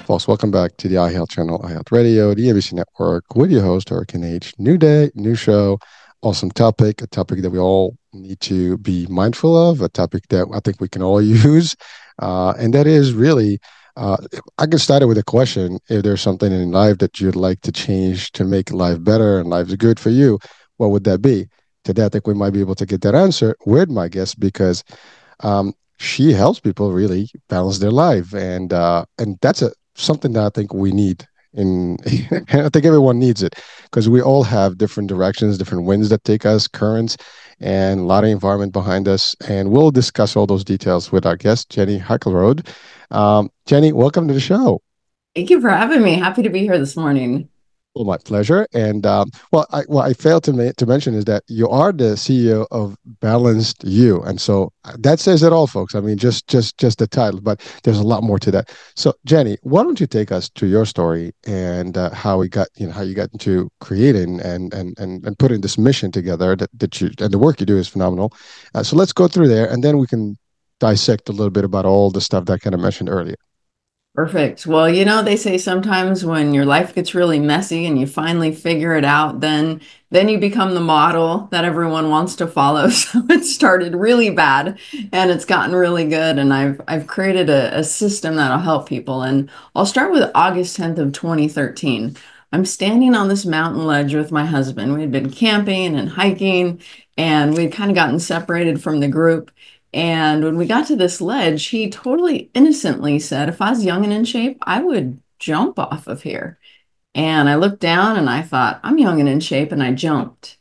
folks. Welcome back to the iHealth channel, iHealth Radio, the ABC Network, with your host, Hurricane H. New day, new show, awesome topic, a topic that we all need to be mindful of, a topic that I think we can all use. And that is really, uh, I can start it with a question. If there's something in life that you'd like to change to make life better and life good for you, what would that be? Today, I think we might be able to get that answer with my guest because she helps people really balance their life, and that's a something that I think we need. In and I think everyone needs it because we all have different directions, different winds that take us, currents, and a lot of environment behind us. And we'll discuss all those details with our guest, Jenny Hackelrode. Jenny, welcome to the show. Thank you for having me. Happy to be here this morning. Well, my pleasure. And what I failed to mention is that you are the CEO of Balanced You, and so that says it all, folks. I mean, just the title, but there's a lot more to that. So, Jenny, why don't you take us to your story and how we got, how you got into creating and putting this mission together that you and the work you do is phenomenal. So let's go through there, and then we can dissect a little bit about all the stuff that I kind of mentioned earlier. Perfect. Well, they say sometimes when your life gets really messy and you finally figure it out, then you become the model that everyone wants to follow. So it started really bad and it's gotten really good. And I've created a system that'll help people. And I'll start with August 10th of 2013. I'm standing on this mountain ledge with my husband. We had been camping and hiking, and we'd kind of gotten separated from the group. And when we got to this ledge, he totally innocently said, if I was young and in shape, I would jump off of here. And I looked down and I thought, I'm young and in shape, and I jumped.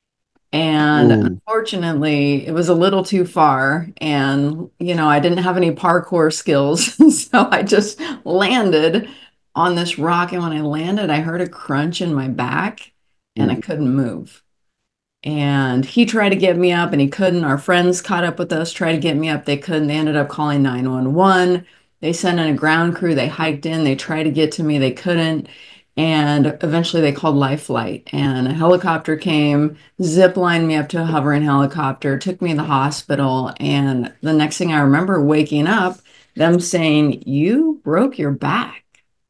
And Ooh. unfortunately, it was a little too far. And, I didn't have any parkour skills. So I just landed on this rock. And when I landed, I heard a crunch in my back and I Ooh. couldn't move. And he tried to get me up and he couldn't. Our friends caught up with us, tried to get me up. They couldn't. They ended up calling 911. They sent in a ground crew. They hiked in. They tried to get to me. They couldn't. And eventually they called Life Flight and a helicopter came, zip lined me up to a hovering helicopter, took me to the hospital. And the next thing I remember waking up, them saying, "You broke your back."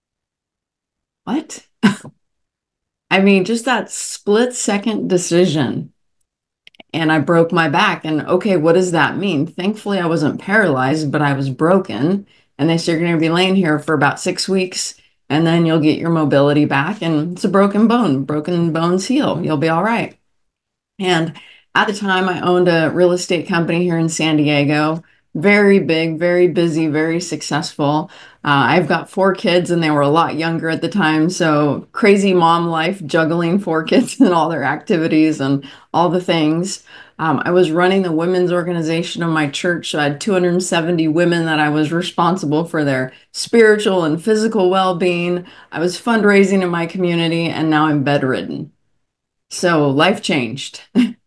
What? I mean, just that split second decision, and I broke my back. And okay, what does that mean? Thankfully, I wasn't paralyzed, but I was broken. And they said you're going to be laying here for about 6 weeks, and then you'll get your mobility back. And it's a broken bone. Broken bones heal. You'll be all right. And at the time, I owned a real estate company here in San Diego. Very big, very busy, very successful. I've got four kids, and they were a lot younger at the time. So crazy mom life, juggling four kids and all their activities and all the things. I was running the women's organization of my church. So I had 270 women that I was responsible for their spiritual and physical well-being. I was fundraising in my community, and now I'm bedridden. So life changed.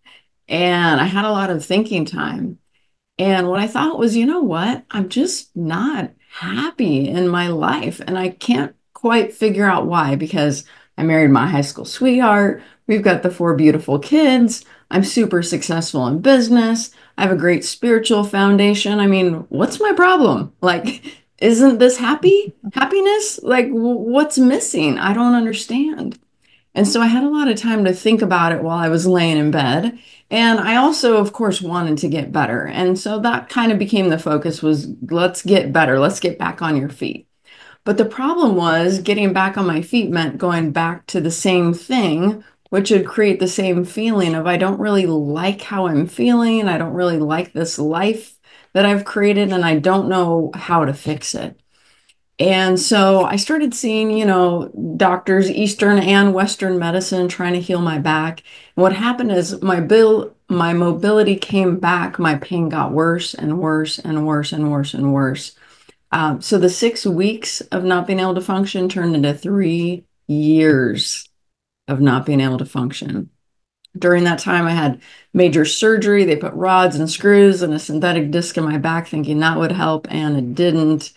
And I had a lot of thinking time. And what I thought was, you know what? I'm just not happy in my life. And I can't quite figure out why, because I married my high school sweetheart. We've got the four beautiful kids. I'm super successful in business. I have a great spiritual foundation. I mean, what's my problem? Like, isn't this happiness? Like, what's missing? I don't understand. And so I had a lot of time to think about it while I was laying in bed. And I also, of course, wanted to get better. And so that kind of became the focus was let's get better. Let's get back on your feet. But the problem was getting back on my feet meant going back to the same thing, which would create the same feeling of I don't really like how I'm feeling. I don't really like this life that I've created, and I don't know how to fix it. And so I started seeing, doctors, Eastern and Western medicine, trying to heal my back. And what happened is my mobility came back. My pain got worse and worse and worse and worse and worse. So the 6 weeks of not being able to function turned into 3 years of not being able to function. During that time, I had major surgery. They put rods and screws and a synthetic disc in my back, thinking that would help, and it didn't.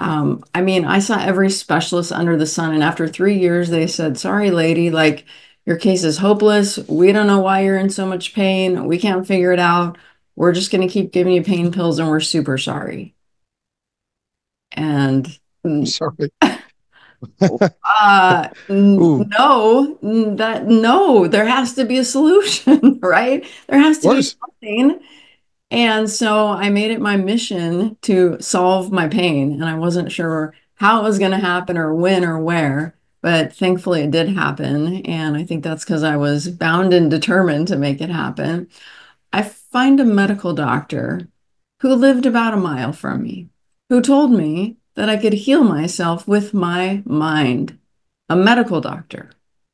I mean, I saw every specialist under the sun, and after 3 years, they said, "Sorry, lady, like your case is hopeless. We don't know why you're in so much pain. We can't figure it out. We're just going to keep giving you pain pills, and we're super sorry." And I'm sorry. Ooh, No, there has to be a solution, right? There has of to be course. something. And so I made it my mission to solve my pain. And I wasn't sure how it was going to happen or when or where, but thankfully it did happen. And I think that's because I was bound and determined to make it happen. I find a medical doctor who lived about a mile from me, who told me that I could heal myself with my mind. A medical doctor.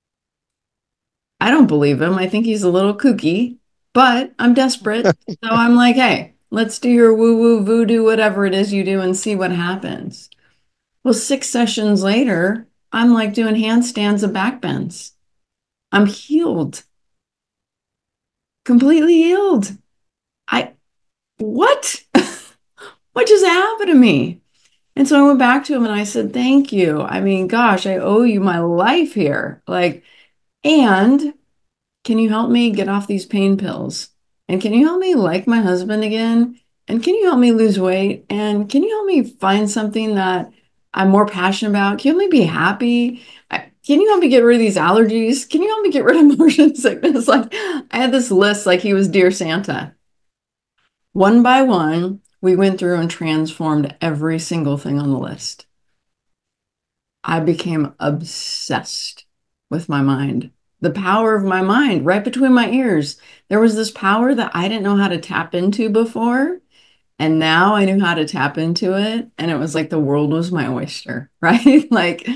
I don't believe him. I think he's a little kooky, but I'm desperate. So I'm like, hey, let's do your woo woo voodoo, whatever it is you do, and see what happens. Well, 6 sessions later, I'm like doing handstands and back bends. I'm healed, completely healed. I, what? What just happened to me? And so I went back to him and I said, thank you. I mean, gosh, I owe you my life here. Like, and can you help me get off these pain pills? And can you help me like my husband again? And can you help me lose weight? And can you help me find something that I'm more passionate about? Can you help me be happy? Can you help me get rid of these allergies? Can you help me get rid of motion sickness? Like I had this list like he was Dear Santa. One by one, we went through and transformed every single thing on the list. I became obsessed with my mind, the power of my mind right between my ears. There was this power that I didn't know how to tap into before. And now I knew how to tap into it. And it was like the world was my oyster, right? Like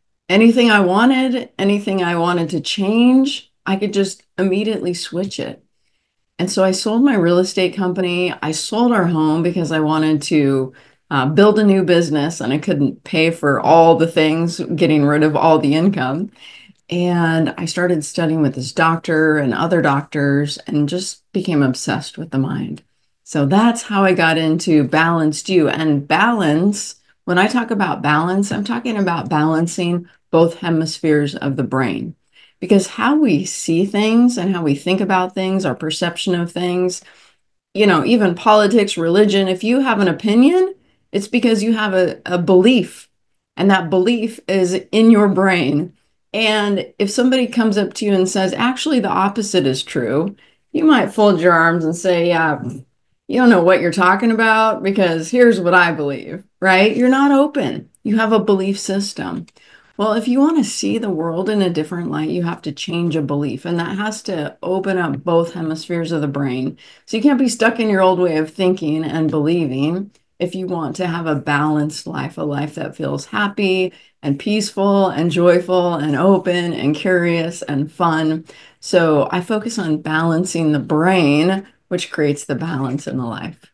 anything I wanted to change, I could just immediately switch it. And so I sold my real estate company. I sold our home because I wanted to build a new business and I couldn't pay for all the things, getting rid of all the income. And I started studying with this doctor and other doctors and just became obsessed with the mind. So that's how I got into Balanced You. And balance, when I talk about balance, I'm talking about balancing both hemispheres of the brain. Because how we see things and how we think about things, our perception of things, even politics, religion, if you have an opinion, it's because you have a belief, and that belief is in your brain. And if somebody comes up to you and says, actually, the opposite is true, you might fold your arms and say, yeah, you don't know what you're talking about because here's what I believe, right? You're not open. You have a belief system. Well, if you want to see the world in a different light, you have to change a belief, and that has to open up both hemispheres of the brain. So you can't be stuck in your old way of thinking and believing if you want to have a balanced life, a life that feels happy and peaceful and joyful and open and curious and fun. So I focus on balancing the brain, which creates the balance in the life.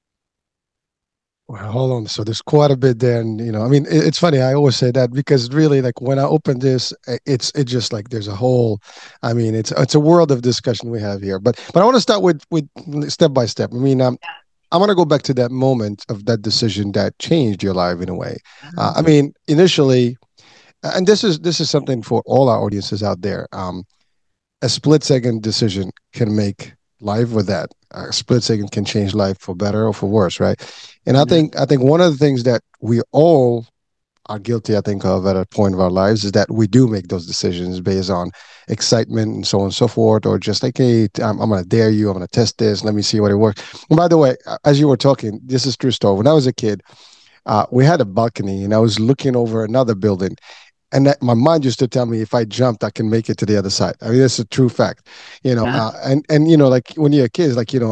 Well, hold on. So there's quite a bit there, and I mean, it's funny. I always say that because really, like when I open this, it's just like there's a whole. I mean, it's a world of discussion we have here. But I want to start with step by step. I mean, I want to go back to that moment of that decision that changed your life in a way. I mean, initially, and this is something for all our audiences out there. A split second decision can make life with that. A split second can change life for better or for worse, right? And I Yeah. think I think one of the things that we all are guilty, I think, of at a point of our lives is that we do make those decisions based on excitement and so on and so forth, or just like, hey, I'm going to dare you, I'm going to test this, let me see what it works. And by the way, as you were talking, this is true story. When I was a kid, we had a balcony and I was looking over another building. And that, my mind used to tell me if I jumped, I can make it to the other side. I mean, that's a true fact, Yeah. and like when you're a kid, it's like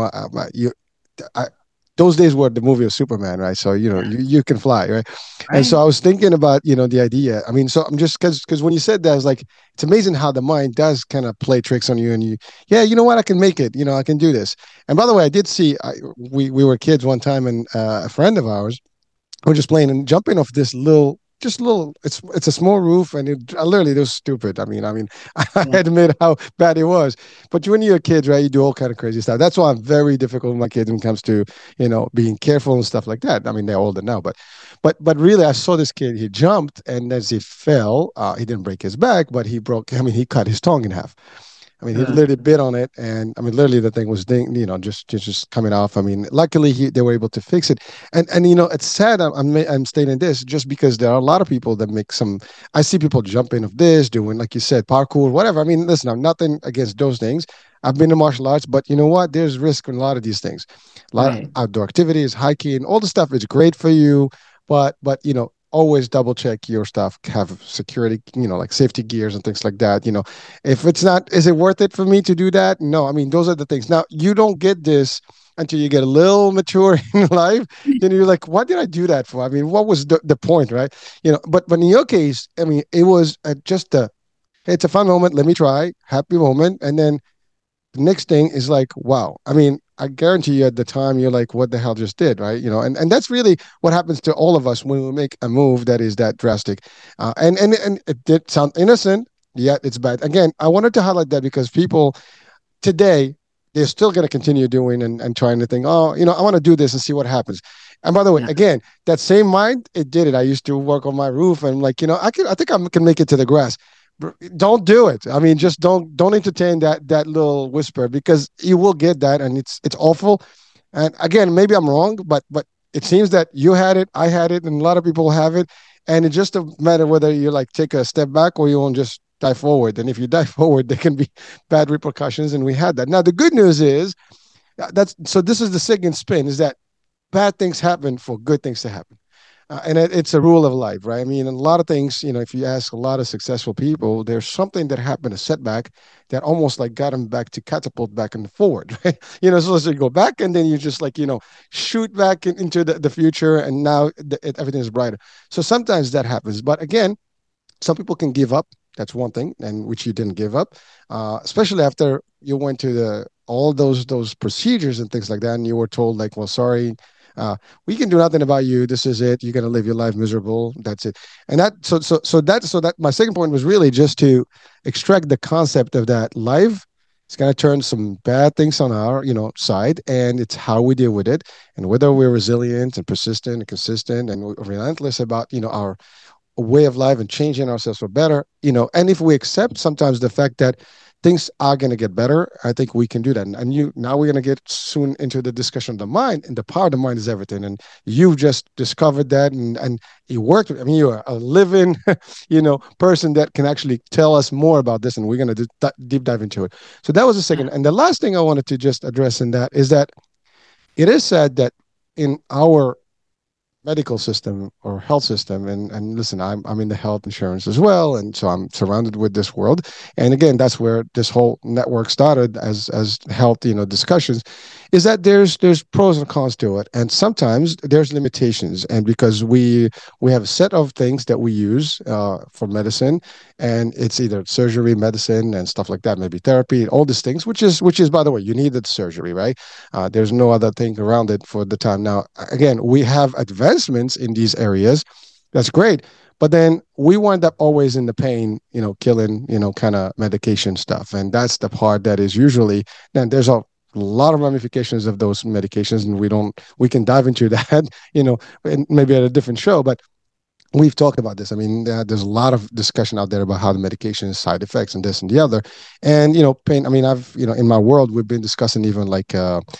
I, those days were the movie of Superman, right? So Yeah. you can fly, right? And so Right. I was thinking about the idea. I mean, so I'm just because when you said that, I was like, it's amazing how the mind does kind of play tricks on you, and yeah, you know what, I can make it. I can do this. And by the way, I did see we were kids one time, and a friend of ours were just playing and jumping off this little. Just a little. It's a small roof, and literally it was stupid. I mean, I Yeah. admit how bad it was. But when you're kids, right, you do all kind of crazy stuff. That's why I'm very difficult with my kids when it comes to being careful and stuff like that. I mean, they're older now, but really, I saw this kid. He jumped, and as he fell, he didn't break his back, but he broke. I mean, he cut his tongue in half. I mean, he Ugh. literally bit on it, and I mean, literally the thing was, just coming off. I mean, luckily they were able to fix it, and it's sad. I'm stating this just because there are a lot of people that make some. I see people jumping of this, doing like you said, parkour, whatever. I mean, listen, I'm nothing against those things. I've been to martial arts, but you know what? There's risk in a lot of these things. A lot of Right. outdoor activities, hiking, all the stuff is great for you, but always double check your stuff, have security, like safety gears and things like that. If it's not, is it worth it for me to do that? No, I mean, those are the things. Now, you don't get this until you get a little mature in life. Then you're like, what did I do that for? I mean, what was the point, right? But in your case, I mean, it was just hey, it's a fun moment. Let me try, happy moment. And then the next thing is like, wow. I mean, I guarantee you at the time you're like, what the hell just did, right? And that's really what happens to all of us when we make a move that is that drastic. And it did sound innocent, yet it's bad. Again, I wanted to highlight that because people today, they're still going to continue doing and trying to think, oh, I want to do this and see what happens. And by the way, Yeah. again, that same mind, it did it. I used to work on my roof and I'm like, I think I can make it to the grass. Don't do it. I mean, just don't entertain that little whisper because you will get that and it's awful. And again, maybe I'm wrong, but it seems that you had it, I had it, and a lot of people have it. And it's just a matter whether you like take a step back or you won't just dive forward. And if you dive forward, there can be bad repercussions. And we had that. Now the good news is that's so this is the second spin is that bad things happen for good things to happen. And it's a rule of life, right? I mean, a lot of things, if you ask a lot of successful people, there's something that happened, a setback that almost like got them back to catapult back and forward, right? So you go back and then you just like, shoot back into the future and now everything is brighter. So sometimes that happens. But again, some people can give up. That's one thing, and which you didn't give up, especially after you went to the all those procedures and things like that, and you were told like, well, sorry, we can do nothing about you. This is it. You're gonna live your life miserable. That's it. And that my second point was really just to extract the concept of that life. It's gonna turn some bad things on our side, and it's how we deal with it, and whether we're resilient and persistent and consistent and relentless about our way of life and changing ourselves for better, and if we accept sometimes the fact that things are going to get better, I think we can do that. And now we're going to get soon into the discussion of the mind, and the power of the mind is everything. And you've just discovered that, and you worked. I mean, you're a living, person that can actually tell us more about this, and we're going to deep dive into it. So that was the second. And the last thing I wanted to just address in that is that it is said that in our medical system or health system and listen, I'm in the health insurance as well, and so I'm surrounded with this world, and again that's where this whole network started as health discussions, is that there's pros and cons to it, and sometimes there's limitations, and because we have a set of things that we use for medicine, and it's either surgery, medicine, and stuff like that, maybe therapy, all these things, which is by the way, you needed surgery, right? There's no other thing around it for the time now. Again, we have advancements in these areas. That's great. But then we wind up always in the pain, killing, kind of medication stuff. And that's the part that is usually, then there's a lot of ramifications of those medications. And we can dive into that, and maybe at a different show. But we've talked about this. I mean, there's a lot of discussion out there about how the medication side effects and this and the other. And, pain, I mean, in my world, we've been discussing even like,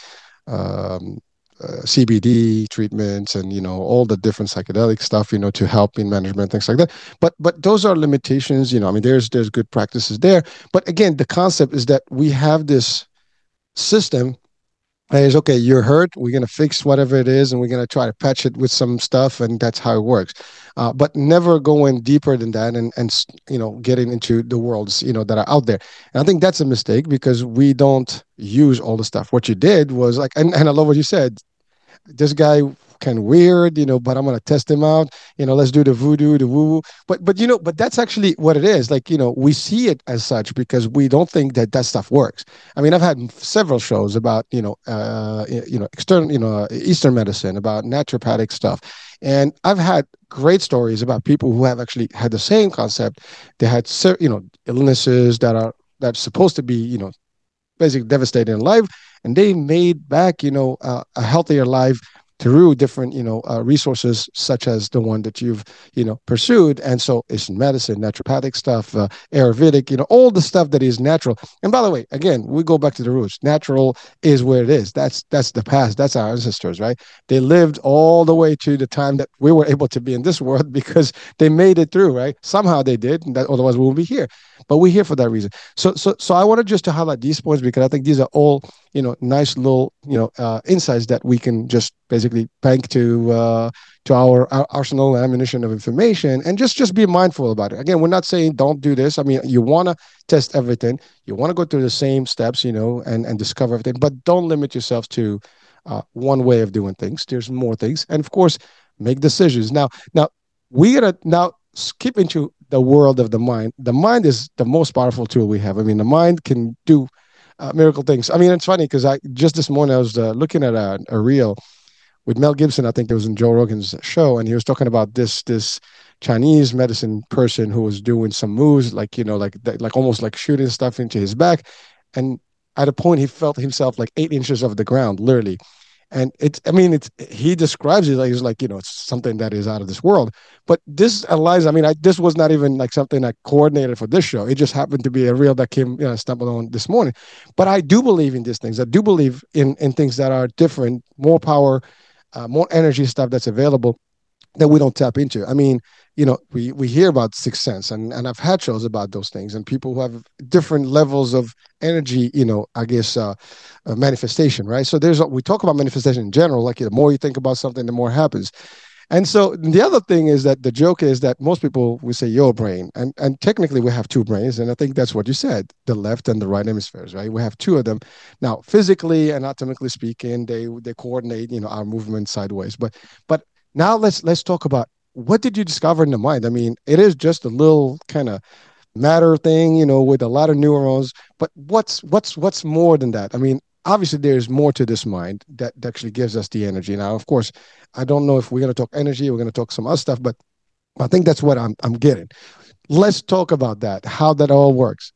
um, CBD treatments and all the different psychedelic stuff to help in management, things like that. But those are limitations. I mean, there's good practices there. But again, the concept is that we have this system is okay, you're hurt, we're going to fix whatever it is and we're going to try to patch it with some stuff, and that's how it works, but never going deeper than that, and getting into the worlds that are out there. And I think that's a mistake because we don't use all the stuff. What you did was like, and I love what you said, this guy kind of weird, but I'm gonna test him out. Let's do the voodoo, the woo. But that's actually what it is. Like, we see it as such because we don't think that stuff works. I mean, I've had several shows about external, Eastern medicine, about naturopathic stuff, and I've had great stories about people who have actually had the same concept. They had illnesses that's supposed to be basically devastating in life, and they made back a healthier life through different, resources such as the one that you've, pursued. And so it's medicine, naturopathic stuff, Ayurvedic, all the stuff that is natural. And by the way, again, we go back to the roots. Natural is where it is. That's the past. That's our ancestors, right? They lived all the way to the time that we were able to be in this world because they made it through, right? Somehow they did, and that, otherwise we won't be here. But we're here for that reason. So I wanted just to highlight these points because I think these are all, nice little, insights that we can just basically bank to our arsenal and ammunition of information, and just be mindful about it. Again, we're not saying don't do this. I mean, you want to test everything, you want to go through the same steps, and discover everything, but don't limit yourself to one way of doing things. There's more things, and of course, make decisions. Now we gotta now skip into the world of the mind. The mind is the most powerful tool we have. I mean, the mind can do miracle things. I mean, it's funny because I just this morning I was looking at a reel with Mel Gibson. I think it was in Joe Rogan's show, and he was talking about this Chinese medicine person who was doing some moves, like like almost like shooting stuff into his back, and at a point he felt himself like 8 inches off the ground, literally. And I mean, he describes it like it's like it's something that is out of this world. But this aligns. I mean, this was not even like something I coordinated for this show. It just happened to be a reel that came, stumbled on this morning. But I do believe in these things. I do believe in things that are different, more power, more energy stuff that's available that we don't tap into. I mean, we hear about Sixth Sense, and I've had shows about those things, and people who have different levels of energy, I guess, manifestation, right? So we talk about manifestation in general, like the more you think about something, the more it happens. And so the other thing is that the joke is that most people will say your brain, and technically we have two brains, and I think that's what you said, the left and the right hemispheres, right? We have two of them. Now, physically and anatomically speaking, they coordinate, our movement sideways. But now let's talk about what did you discover in the mind? I mean, it is just a little kind of matter thing, with a lot of neurons. But what's more than that? I mean, obviously there's more to this mind that actually gives us the energy. Now, of course, I don't know if we're going to talk energy, we're going to talk some other stuff, but I think that's what I'm getting. Let's talk about that, how that all works.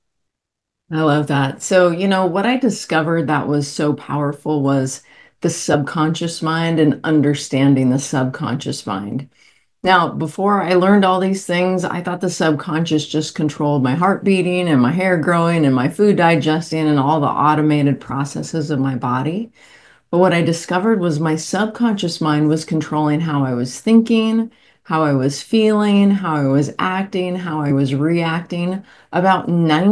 I love that. So, what I discovered that was so powerful was the subconscious mind and understanding the subconscious mind. Now, before I learned all these things, I thought the subconscious just controlled my heart beating and my hair growing and my food digesting and all the automated processes of my body. But what I discovered was my subconscious mind was controlling how I was thinking, how I was feeling, how I was acting, how I was reacting about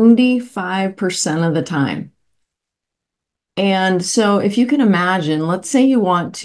95% of the time. And so if you can imagine, let's say you want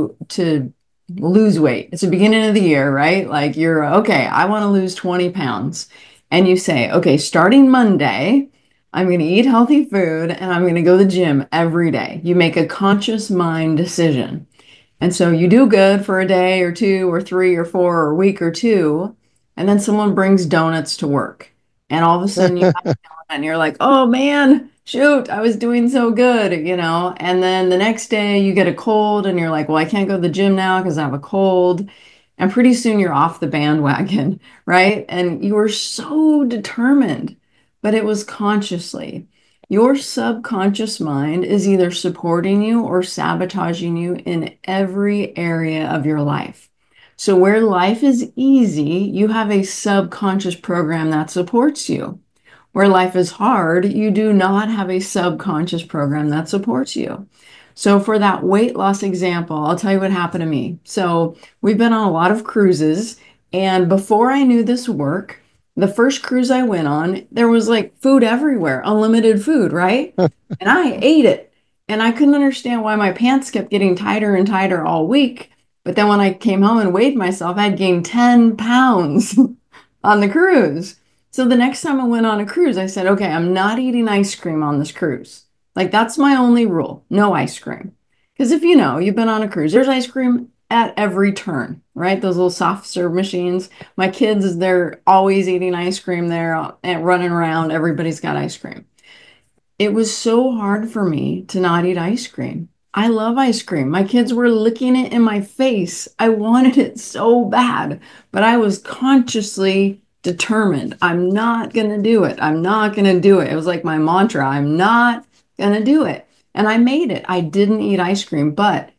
to lose weight. It's the beginning of the year, right? Like you're okay, I want to lose 20 pounds. And you say, okay, starting Monday, I'm going to eat healthy food and I'm going to go to the gym every day. You make a conscious mind decision. And so you do good for a day or two or three or four or a week or two, and then someone brings donuts to work. And all of a sudden you have a donut and you're like, oh man, shoot, I was doing so good. And then the next day you get a cold and you're like, well, I can't go to the gym now because I have a cold. And pretty soon you're off the bandwagon, right? And you were so determined, but it was consciously. Your subconscious mind is either supporting you or sabotaging you in every area of your life. So, where life is easy, you have a subconscious program that supports you. Where life is hard, you do not have a subconscious program that supports you. So, for that weight loss example, I'll tell you what happened to me. So, we've been on a lot of cruises, and before I knew this work, the first cruise I went on, there was like food everywhere, unlimited food, right? And I ate it. And I couldn't understand why my pants kept getting tighter and tighter all week. But then when I came home and weighed myself, I'd gained 10 pounds on the cruise. So the next time I went on a cruise, I said, okay, I'm not eating ice cream on this cruise. Like that's my only rule, no ice cream. Because if you've been on a cruise, there's ice cream at every turn, right? Those little soft serve machines. My kids, they're always eating ice cream there and running around. Everybody's got ice cream. It was so hard for me to not eat ice cream. I love ice cream. My kids were licking it in my face. I wanted it so bad, but I was consciously determined. I'm not going to do it. I'm not going to do it. It was like my mantra. I'm not going to do it. And I made it. I didn't eat ice cream, but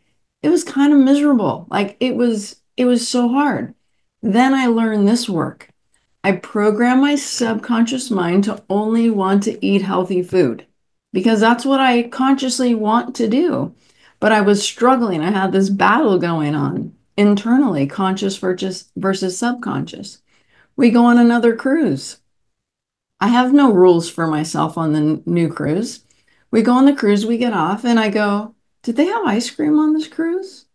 it was kind of miserable. Like it was so hard. Then I learned this work. I program my subconscious mind to only want to eat healthy food because that's what I consciously want to do. But I was struggling. I had this battle going on internally, conscious versus subconscious. We go on another cruise. I have no rules for myself on the new cruise. We go on the cruise, we get off, and I go, did they have ice cream on this cruise?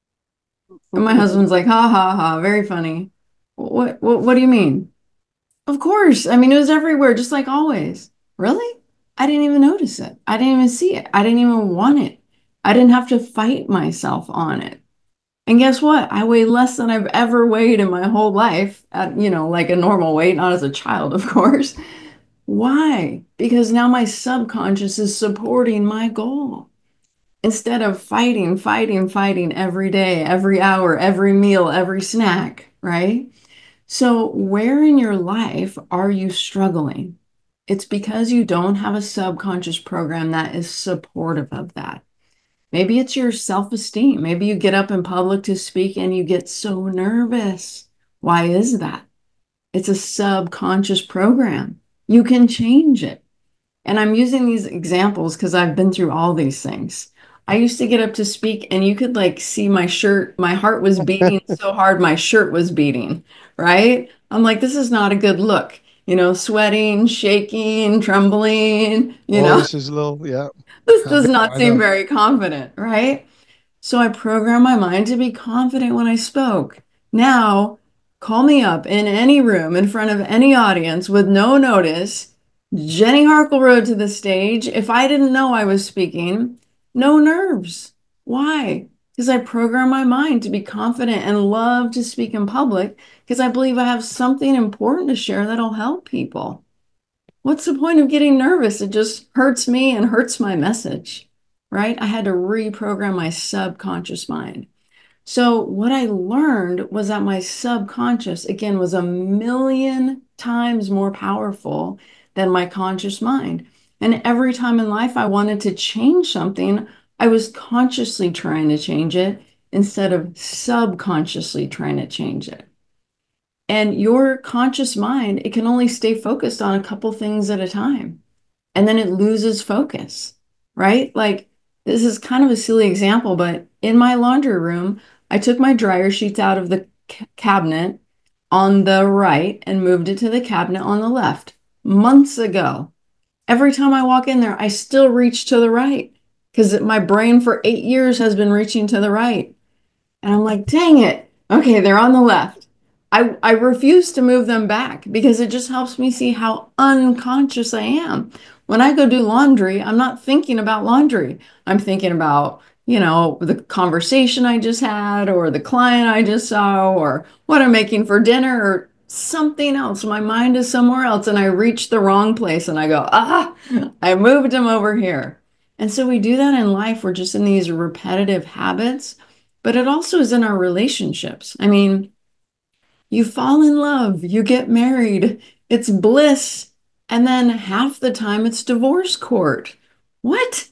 And my husband's like, ha ha ha, very funny. What do you mean? Of course. I mean, it was everywhere, just like always. Really? I didn't even notice it. I didn't even see it. I didn't even want it. I didn't have to fight myself on it. And guess what? I weigh less than I've ever weighed in my whole life at, like a normal weight, not as a child, of course. Why? Because now my subconscious is supporting my goal. Instead of fighting, fighting, fighting every day, every hour, every meal, every snack, right? So, where in your life are you struggling? It's because you don't have a subconscious program that is supportive of that. Maybe it's your self esteem. Maybe you get up in public to speak and you get so nervous. Why is that? It's a subconscious program. You can change it. And I'm using these examples because I've been through all these things. I used to get up to speak and you could like see my shirt, my heart was beating so hard my shirt was beating, right? I'm like, this is not a good look. Sweating, shaking, trembling, Voice is a little, yeah. this I does know, not I seem know. very confident, right? So I programmed my mind to be confident when I spoke. Now, call me up in any room in front of any audience with no notice. Jenny Harkle rode to the stage. If I didn't know I was speaking, no nerves. Why? Because I programmed my mind to be confident and love to speak in public because I believe I have something important to share that'll help people. What's the point of getting nervous? It just hurts me and hurts my message, right? I had to reprogram my subconscious mind. So, what I learned was that my subconscious, again, was a million times more powerful than my conscious mind. And every time in life I wanted to change something, I was consciously trying to change it instead of subconsciously trying to change it. And your conscious mind, it can only stay focused on a couple things at a time. And then it loses focus, right? Like this is kind of a silly example, but in my laundry room, I took my dryer sheets out of the cabinet on the right and moved it to the cabinet on the left months ago. Every time I walk in there, I still reach to the right because my brain for 8 years has been reaching to the right. And I'm like, dang it. Okay, they're on the left. I refuse to move them back because it just helps me see how unconscious I am. When I go do laundry, I'm not thinking about laundry. I'm thinking about, the conversation I just had or the client I just saw or what I'm making for dinner or something else. My mind is somewhere else and I reach the wrong place and I go, I moved them over here. And so we do that in life. We're just in these repetitive habits, but it also is in our relationships. I mean, you fall in love, you get married, it's bliss, and then half the time it's divorce court. What?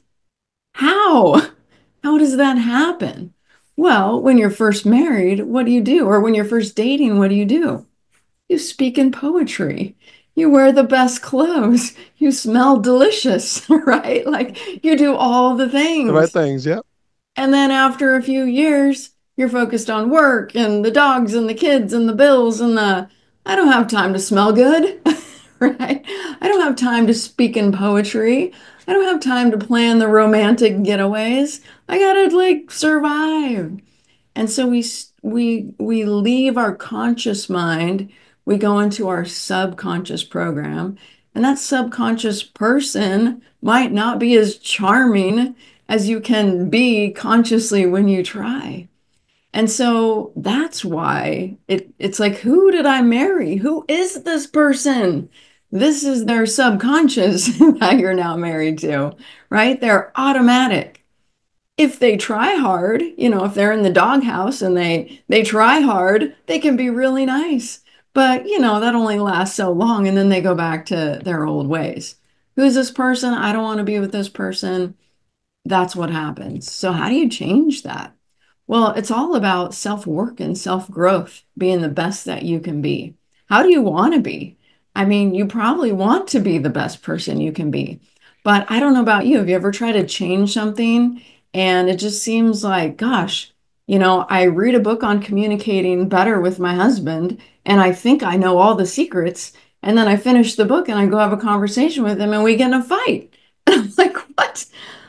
How? How does that happen? Well, when you're first married, what do you do? Or when you're first dating, what do? You speak in poetry. You wear the best clothes. You smell delicious, right? Like you do all the The right things. things, yeah. And then after a few years, you're focused on work and the dogs and the kids and the bills and I don't have time to smell good, right? I don't have time to speak in poetry. I don't have time to plan the romantic getaways. I gotta like survive. And so we leave our conscious mind, we go into our subconscious program, and that subconscious person might not be as charming as you can be consciously when you try. And so that's why it's like, who did I marry? Who is this person? This is their subconscious that you're now married to, right? They're automatic if they try hard, if they're in the doghouse and they try hard, they can be really nice. But, that only lasts so long and then they go back to their old ways. Who's this person? I don't want to be with this person. That's what happens. So how do you change that? Well, it's all about self-work and self-growth, being the best that you can be. How do you want to be? I mean, you probably want to be the best person you can be. But I don't know about you. Have you ever tried to change something and it just seems like, gosh, I read a book on communicating better with my husband and I think I know all the secrets. And then I finish the book and I go have a conversation with him and we get in a fight. I'm like, what?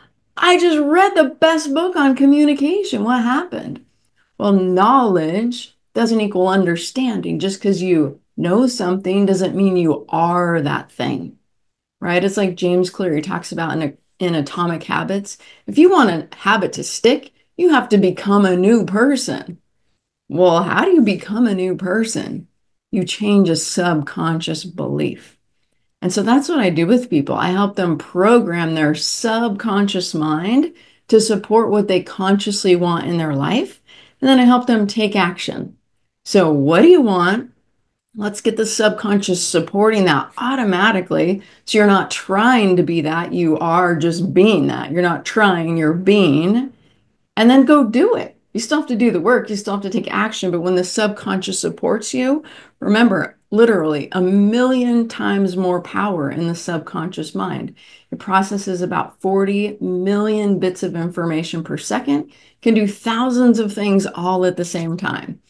I just read the best book on communication. What happened? Well, knowledge doesn't equal understanding. Just because you know something doesn't mean you are that thing, right? It's like James Clear talks about in Atomic Habits. If you want a habit to stick, you have to become a new person. Well, how do you become a new person? You change a subconscious belief. And so that's what I do with people. I help them program their subconscious mind to support what they consciously want in their life. And then I help them take action. So, what do you want? Let's get the subconscious supporting that automatically. So, you're not trying to be that. You are just being that. You're not trying, you're being, and then go do it. You still have to do the work, you still have to take action. But when the subconscious supports you, remember, literally a million times more power in the subconscious mind. It processes about 40 million bits of information per second, can do thousands of things all at the same time.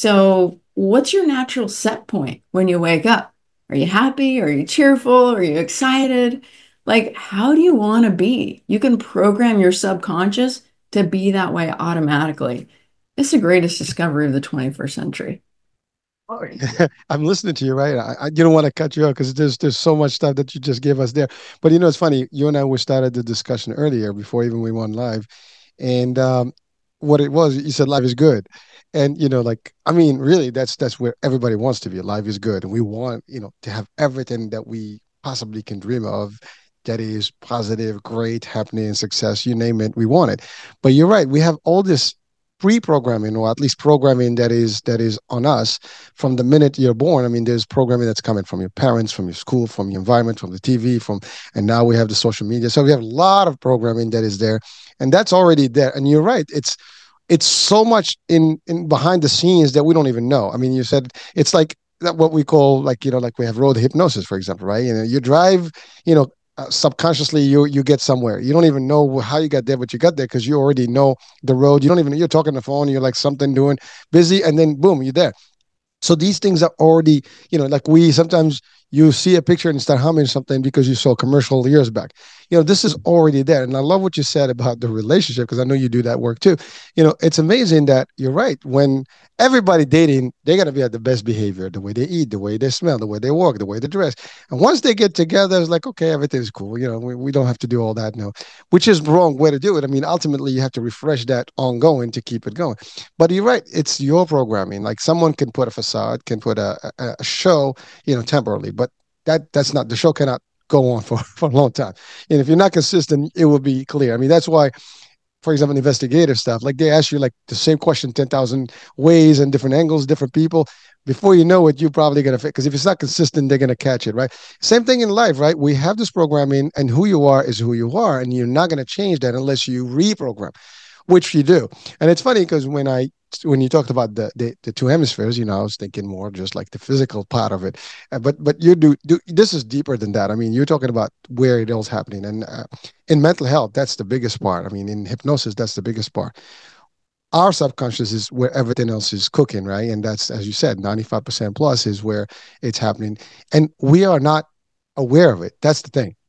So, what's your natural set point when you wake up? Are you happy? Are you cheerful? Are you excited? Like, how do you want to be? You can program your subconscious to be that way automatically. It's the greatest discovery of the 21st century. Oh, I'm listening to you, right? I don't want to cut you off because there's so much stuff that you just gave us there. But it's funny. You and I we started the discussion earlier before even we went live, and what it was, you said life is good, and like I mean, really, that's where everybody wants to be. Life is good, and we want to have everything that we possibly can dream of. That is positive, great, happening, success, you name it, we want it. But you're right, we have all this pre-programming or at least programming that is on us from the minute you're born. I mean, there's programming that's coming from your parents, from your school, from your environment, from the TV, and now we have the social media. So we have a lot of programming that is there, and that's already there. And you're right, it's so much in behind the scenes that we don't even know. I mean, you said it's like what we call like like we have road hypnosis, for example, right? You drive, subconsciously you get somewhere. You don't even know how you got there, but you got there because you already know the road. You don't even, you're talking on the phone, you're like something doing busy, and then boom, you're there. So these things are already, like we sometimes you see a picture and start humming something because you saw a commercial years back. This is already there. And I love what you said about the relationship because I know you do that work too. It's amazing that you're right. When everybody dating, they're going to be at the best behavior, the way they eat, the way they smell, the way they walk, the way they dress. And once they get together, it's like, okay, everything's cool. We don't have to do all that now, which is the wrong way to do it. I mean, ultimately, you have to refresh that ongoing to keep it going. But you're right. It's your programming. Like someone can put a facade, can put a show, temporarily, but that's not, the show cannot go on for, for a long time. And if you're not consistent, it will be clear. I mean, that's why, for example, investigative stuff, like they ask you like the same question 10,000 ways and different angles, different people. Before you know it, you're probably going to fit. Because if it's not consistent, they're going to catch it, right? Same thing in life, right? We have this programming, and who you are is who you are. And you're not going to change that unless you reprogram, which you do. And it's funny because when you talked about the two hemispheres, I was thinking more just like the physical part of it. But you do this is deeper than that. I mean, you're talking about where it all's happening, and in mental health, that's the biggest part. I mean, in hypnosis, that's the biggest part. Our subconscious is where everything else is cooking, right? And that's, as you said, 95% plus is where it's happening, and we are not aware of it. That's the thing.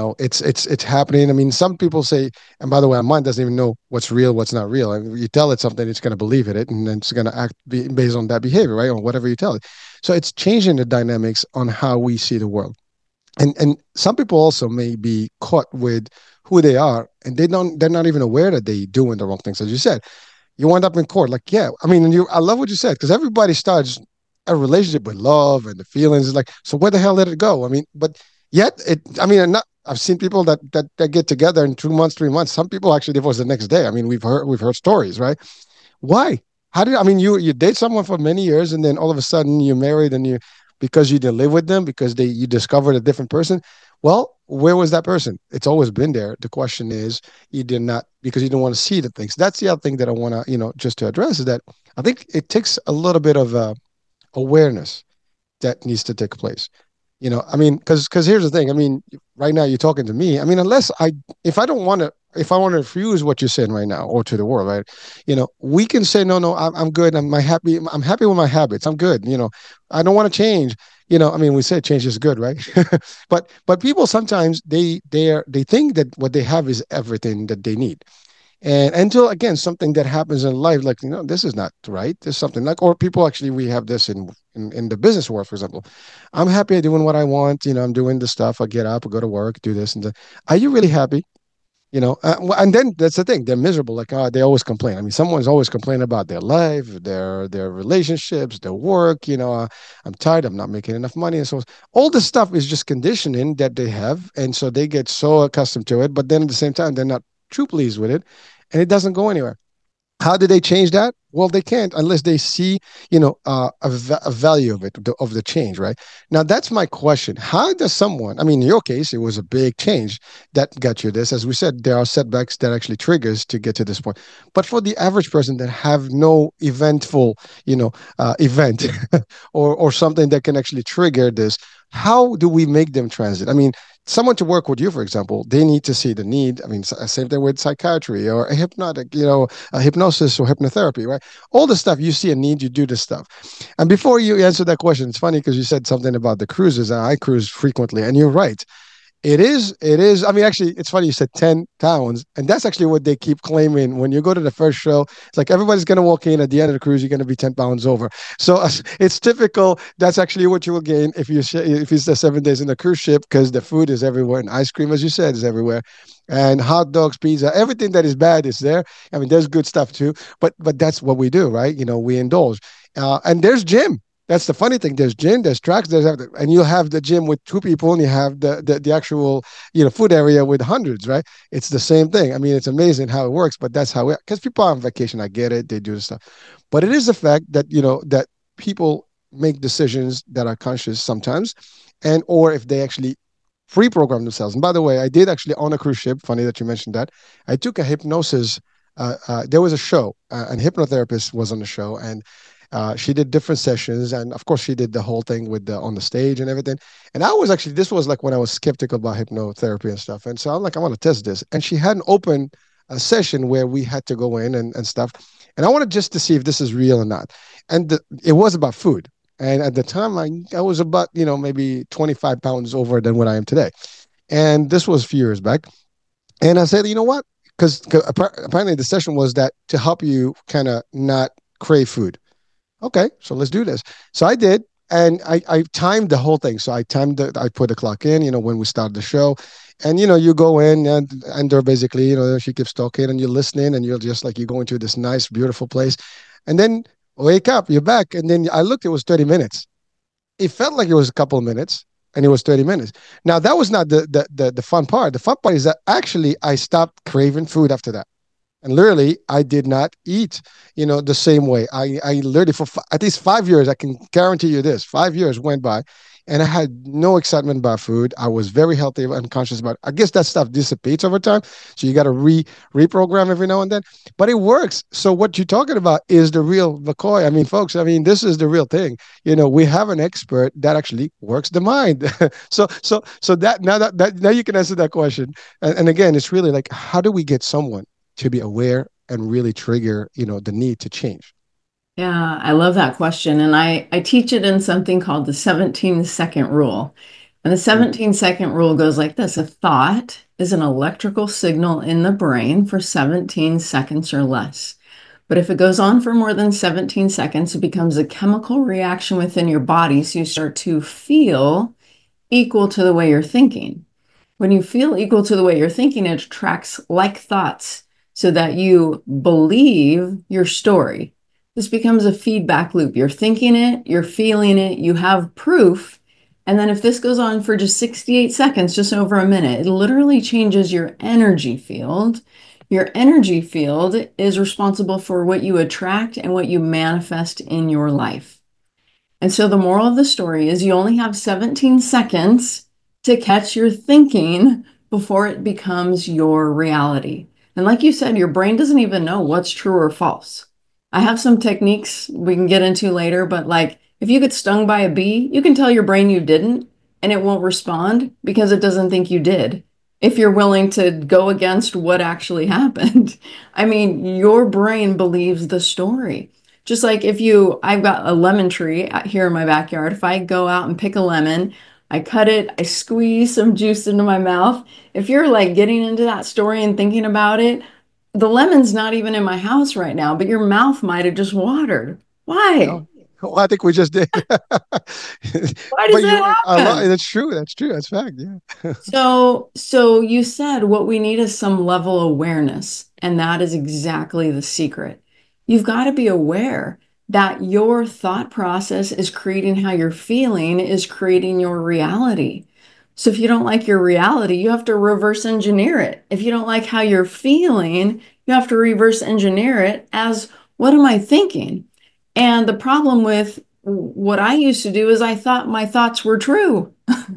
It's happening. I mean, some people say, and by the way, our mind doesn't even know what's real, what's not real. I mean, you tell it something, it's going to believe it, and then it's going to act based on that behavior, right? On whatever you tell it. So it's changing the dynamics on how we see the world. And some people also may be caught with who they are, and they're not even aware that they doing the wrong things. As you said, you wind up in court. Like, yeah, I mean, I love what you said because everybody starts a relationship with love and the feelings. Is like, so where the hell did it go? I mean, but yet it. I mean, not. I've seen people that get together in 2 months, 3 months. Some people actually divorce the next day. I mean, we've heard stories, right? Why? I mean, you date someone for many years and then all of a sudden you're married and you because you didn't live with them because you discovered a different person. Well, where was that person? It's always been there. The question is, you did not, because you don't want to see the things. That's the other thing that I want to, just to address, is that I think it takes a little bit of awareness that needs to take place. I mean, because here's the thing. I mean, right now you're talking to me. I mean, if I don't want to, if I want to refuse what you're saying right now, or to the world, right? We can say no, no, I'm good. I'm happy with my habits. I'm good. I don't want to change. I mean, we say change is good, right? But people sometimes they think that what they have is everything that they need. And until again, something that happens in life, like, this is not right. There's something like, or people actually, we have this in the business world, for example. I'm happy doing what I want. I'm doing the stuff. I get up, I go to work, do this and that. Are you really happy? And then that's the thing. They're miserable. Like, they always complain. I mean, someone's always complaining about their life, their relationships, their work. I'm tired. I'm not making enough money, and so all this stuff is just conditioning that they have, and so they get so accustomed to it. But then at the same time, they're not too pleased with it, and it doesn't go anywhere. How do they change that? Well, they can't unless they see, a value of it, of the change, right? Now, that's my question. How does someone, I mean, in your case, it was a big change that got you this. As we said, there are setbacks that actually triggers to get to this point. But for the average person that have no eventful, event or something that can actually trigger this, how do we make them transit? I mean, someone to work with you, for example, they need to see the need. I mean, same thing with psychiatry or a hypnotic, a hypnosis or hypnotherapy, right? All the stuff you see a need, you do this stuff. And before you answer that question, it's funny because you said something about the cruises. And I cruise frequently, and you're right. It is. I mean, actually, it's funny you said 10 pounds, and that's actually what they keep claiming. When you go to the first show, it's like everybody's going to walk in at the end of the cruise, you're going to be 10 pounds over. So it's typical. That's actually what you will gain if you stay 7 days in the cruise ship, because the food is everywhere, and ice cream, as you said, is everywhere, and hot dogs, pizza, everything that is bad is there. I mean, there's good stuff too, but that's what we do, right? We indulge. And there's gym. That's the funny thing. There's gym, there's tracks, and you have the gym with two people, and you have the actual food area with hundreds, right? It's the same thing. I mean, it's amazing how it works, but that's how it. Because people are on vacation, I get it, they do this stuff, but it is the fact that that people make decisions that are conscious sometimes, and or if they actually pre-program themselves. And by the way, I did actually on a cruise ship. Funny that you mentioned that. I took a hypnosis. There was a show, and hypnotherapist was on the show, and she did different sessions, and of course, she did the whole thing with the on the stage and everything. And I was actually, this was like when I was skeptical about hypnotherapy and stuff. And so I'm like, I want to test this. And she had an open session where we had to go in and stuff. And I wanted just to see if this is real or not. And it was about food. And at the time, I was about, maybe 25 pounds over than what I am today. And this was a few years back. And I said, you know what? Because apparently the session was that to help you kind of not crave food. Okay, so let's do this. So I did, and I timed the whole thing. So I put the clock in, when we started the show, and you go in, and they're basically, she keeps talking, and you're listening, and you're just like, you go into this nice, beautiful place, and then wake up, you're back, and then I looked, it was 30 minutes. It felt like it was a couple of minutes, and it was 30 minutes. Now that was not the fun part. The fun part is that actually I stopped craving food after that. And literally, I did not eat, the same way. I literally, for at least 5 years, I can guarantee you this, 5 years went by, and I had no excitement about food. I was very healthy and conscious about it. I guess that stuff dissipates over time. So you got to reprogram every now and then, but it works. So what you're talking about is the real McCoy. I mean, folks, this is the real thing. We have an expert that actually works the mind. So now you can answer that question. And again, it's really like, how do we get someone to be aware and really trigger, the need to change? Yeah, I love that question. And I teach it in something called the 17-second rule. And the 17-second rule goes like this: a thought is an electrical signal in the brain for 17 seconds or less. But if it goes on for more than 17 seconds, it becomes a chemical reaction within your body. So you start to feel equal to the way you're thinking. When you feel equal to the way you're thinking, it attracts like thoughts so that you believe your story. This becomes a feedback loop. You're thinking it, you're feeling it, you have proof. And then if this goes on for just 68 seconds, just over a minute, it literally changes your energy field. Your energy field is responsible for what you attract and what you manifest in your life. And so the moral of the story is you only have 17 seconds to catch your thinking before it becomes your reality. And like you said, your brain doesn't even know what's true or false. I have some techniques we can get into later, but like if you get stung by a bee, you can tell your brain you didn't, and it won't respond because it doesn't think you did. If you're willing to go against what actually happened, I mean, your brain believes the story. Just like I've got a lemon tree here in my backyard. If I go out and pick a lemon, I cut it, I squeeze some juice into my mouth. If you're like getting into that story and thinking about it, the lemon's not even in my house right now, but your mouth might have just watered. Why? No, well, I think we just did. Why does But you're that right. I love happen? that's true. That's true. That's fact. Yeah. So you said what we need is some level of awareness, and that is exactly the secret. You've got to be aware that your thought process is creating how you're feeling, is creating your reality. So if you don't like your reality, you have to reverse engineer it. If you don't like how you're feeling, you have to reverse engineer it as what am I thinking? And the problem with what I used to do is I thought my thoughts were true.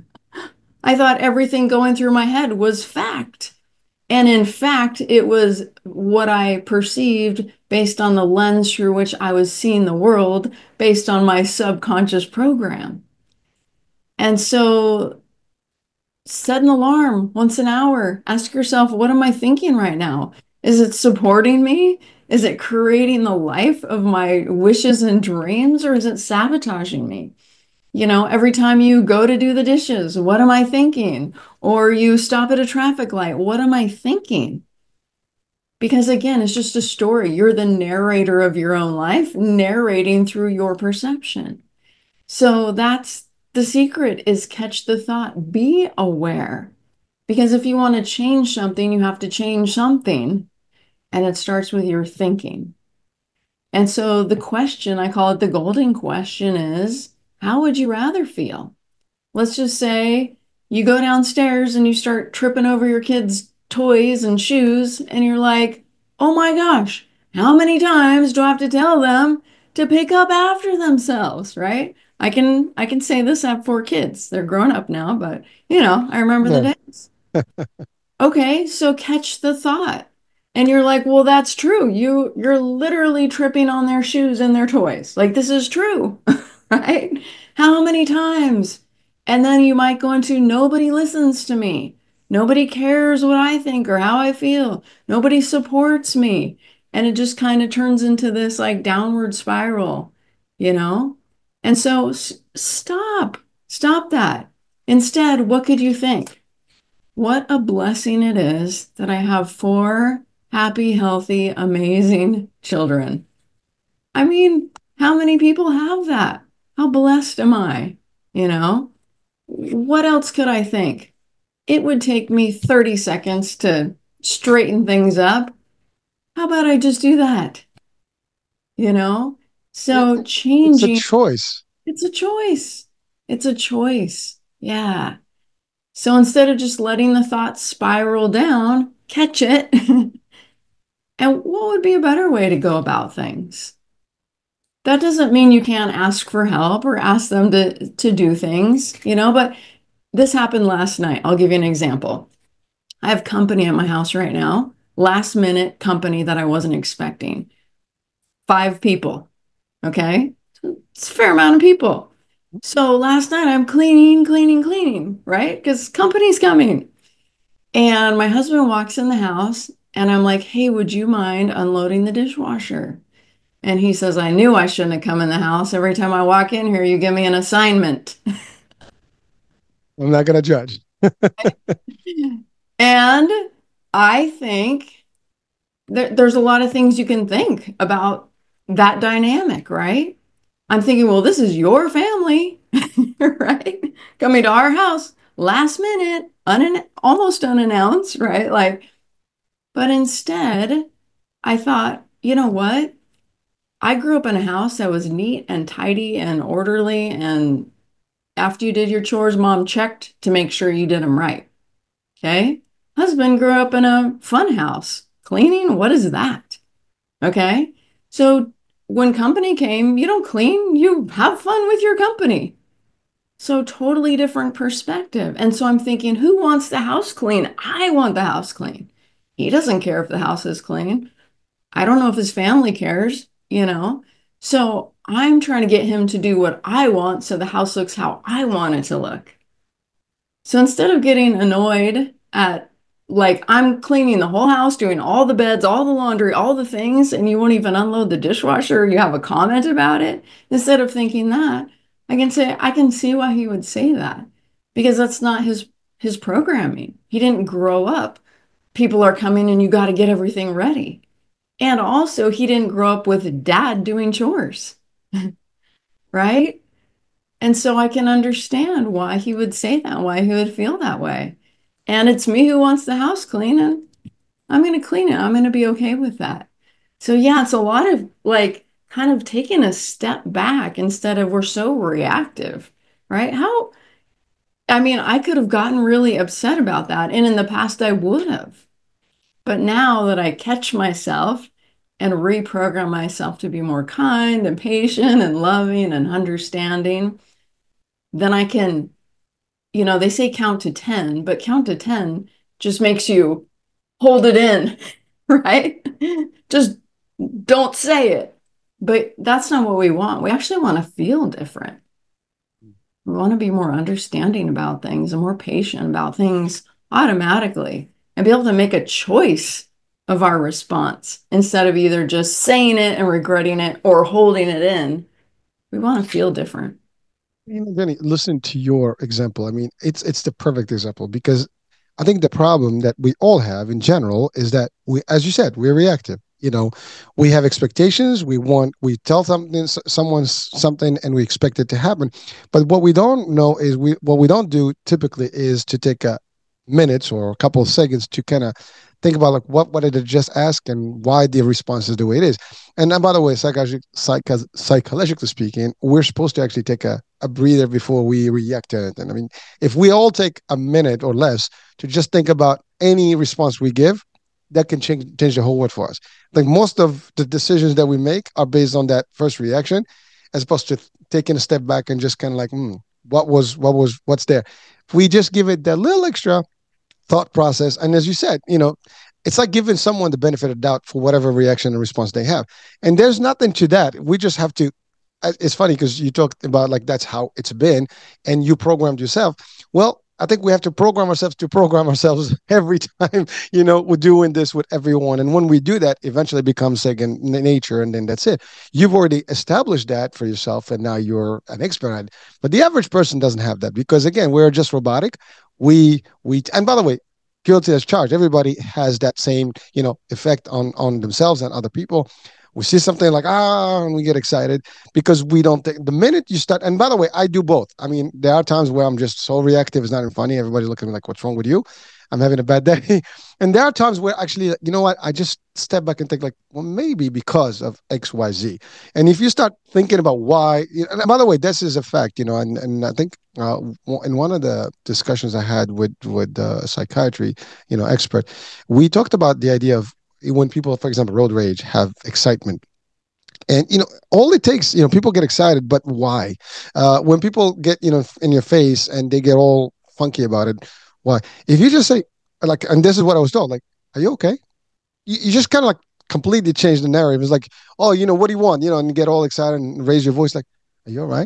I thought everything going through my head was fact. And in fact, it was what I perceived based on the lens through which I was seeing the world, based on my subconscious program. And so set an alarm once an hour. Ask yourself, what am I thinking right now? Is it supporting me? Is it creating the life of my wishes and dreams, or is it sabotaging me? Every time you go to do the dishes, what am I thinking? Or you stop at a traffic light, what am I thinking? Because again, it's just a story. You're the narrator of your own life, narrating through your perception. So that's the secret is catch the thought, be aware. Because if you want to change something, you have to change something. And it starts with your thinking. And so the question, I call it the golden question, is how would you rather feel? Let's just say you go downstairs and you start tripping over your kids' toys and shoes, and you're like, oh my gosh, how many times do I have to tell them to pick up after themselves, right? I can say this. I have 4 kids. They're grown up now, but I remember the Yeah. days. Okay, so catch the thought. And you're like, well, that's true. You're literally tripping on their shoes and their toys. Like this is true, right? How many times? And then you might go into nobody listens to me. Nobody cares what I think or how I feel. Nobody supports me. And it just kind of turns into this like downward spiral, you know? And so stop that. Instead, what could you think? What a blessing it is that I have 4 happy, healthy, amazing children. I mean, how many people have that? How blessed am I? You know, what else could I think? It would take me 30 seconds to straighten things up. How about I just do that? You know? It, So it's a changing, choice. it's a choice. It's a choice. Yeah. So instead of just letting the thoughts spiral down, catch it. And what would be a better way to go about things? That doesn't mean you can't ask for help or ask them to do things, but this happened last night. I'll give you an example. I have company at my house right now, last minute company that I wasn't expecting. 5 people. Okay. It's a fair amount of people. So last night I'm cleaning, right? Because company's coming. And my husband walks in the house and I'm like, hey, would you mind unloading the dishwasher? And he says, I knew I shouldn't have come in the house. Every time I walk in here, you give me an assignment. I'm not gonna judge. And I think there's a lot of things you can think about that dynamic, right? I'm thinking, well, this is your family, right? Coming to our house last minute, almost unannounced, right? Like, but instead, I thought, you know what? I grew up in a house that was neat and tidy and orderly. And after you did your chores, mom checked to make sure you did them right. Okay. Husband grew up in a fun house. Cleaning, what is that? Okay. So when company came, you don't clean, you have fun with your company. So totally different perspective. And so I'm thinking, who wants the house clean? I want the house clean. He doesn't care if the house is clean. I don't know if his family cares, you know? So I'm trying to get him to do what I want so the house looks how I want it to look. So instead of getting annoyed at, like, I'm cleaning the whole house, doing all the beds, all the laundry, all the things, and you won't even unload the dishwasher, or you have a comment about it, instead of thinking that, I can say, I can see why he would say that, because that's not his programming. He didn't grow up. People are coming and you got to get everything ready. And also, he didn't grow up with dad doing chores, right? And so I can understand why he would say that, why he would feel that way. And it's me who wants the house clean, and I'm going to clean it. I'm going to be okay with that. So, yeah, it's a lot of like kind of taking a step back instead of we're so reactive, right? I mean, I could have gotten really upset about that. And in the past, I would have. But now that I catch myself and reprogram myself to be more kind and patient and loving and understanding, then I can, they say count to 10, but count to 10 just makes you hold it in, right? Just don't say it. But that's not what we want. We actually want to feel different. We want to be more understanding about things and more patient about things automatically and be able to make a choice of our response instead of either just saying it and regretting it or holding it in. We want to feel different. Jenny, listen to your example. I mean, it's the perfect example because I think the problem that we all have in general is that we, as you said, we're reactive. We have expectations. We tell someone something, and we expect it to happen. But what we don't know is what we don't do typically is to take a minutes or a couple of seconds to kind of think about like what did it just ask and why the response is the way it is. And then, by the way, psychologically speaking, we're supposed to actually take a breather before we react to anything. I mean, if we all take a minute or less to just think about any response we give, that can change the whole world for us. Like most of the decisions that we make are based on that first reaction, as opposed to taking a step back and just kind of like, what's there? If we just give it that little extra thought process, and as you said, it's like giving someone the benefit of doubt for whatever reaction and response they have. And there's nothing to that. We just have to. It's funny because you talked about like that's how it's been, and you programmed yourself. Well, I think we have to program ourselves to program ourselves every time, we're doing this with everyone. And when we do that, eventually it becomes second nature, and then that's it. You've already established that for yourself, and now you're an expert at it. But the average person doesn't have that because, again, we're just robotic. And by the way, guilty as charged. Everybody has that same, effect on themselves and other people. We see something like and we get excited because we don't think the minute you start. And by the way, I do both. I mean, there are times where I'm just so reactive, it's not even funny. Everybody's looking at me like, "What's wrong with you?" I'm having a bad day. And there are times where actually, you know what? I just step back and think like, well, maybe because of X, Y, Z. And if you start thinking about why, and by the way, this is a fact, and I think in one of the discussions I had with a psychiatry, expert, we talked about the idea of when people, for example, road rage, have excitement. And all it takes, people get excited, but why? When people get in your face and they get all funky about it, why? If you just say like, and this is what I was told, like, "Are you okay?" You just kind of like completely change the narrative. It's like, "Oh, what do you want?" And you get all excited and raise your voice, like, "Are you all right?"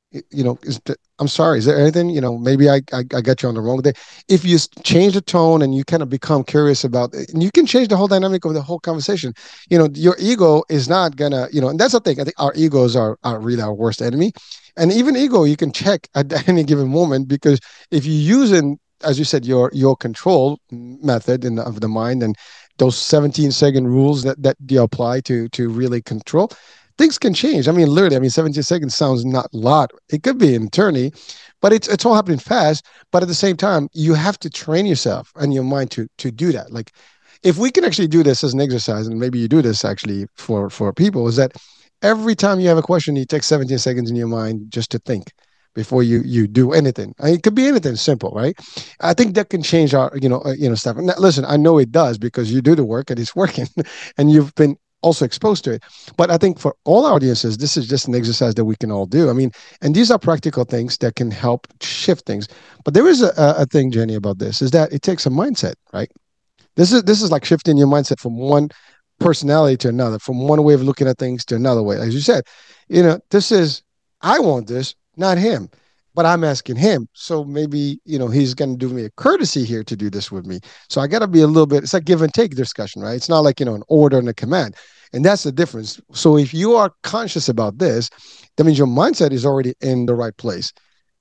I'm sorry, is there anything, maybe I got you on the wrong day. If you change the tone and you kind of become curious about it, and you can change the whole dynamic of the whole conversation. Your ego is not gonna, and that's the thing. I think our egos are really our worst enemy. And even ego, you can check at any given moment, because if you use, as you said, your control method of the mind, and those 17-second rules that you apply to really control, things can change. I mean, literally, 17 seconds sounds not a lot. It could be an eternity, but it's all happening fast. But at the same time, you have to train yourself and your mind to do that. Like, if we can actually do this as an exercise, and maybe you do this actually for people, is that every time you have a question, you take 17 seconds in your mind just to think before you do anything. I mean, it could be anything simple, right? I think that can change our stuff. Now, listen, I know it does because you do the work and it's working, and you've been also exposed to it. But I think for all our audiences, this is just an exercise that we can all do. I mean, and these are practical things that can help shift things. But there is a thing, Jenny, about this is that it takes a mindset, right? This is like shifting your mindset from one personality to another, from one way of looking at things to another way. As you said, this is I want this, not him. But I'm asking him. So maybe, he's gonna do me a courtesy here to do this with me. So I gotta be a little bit, it's like give and take discussion, right? It's not like, an order and a command. And that's the difference. So if you are conscious about this, that means your mindset is already in the right place.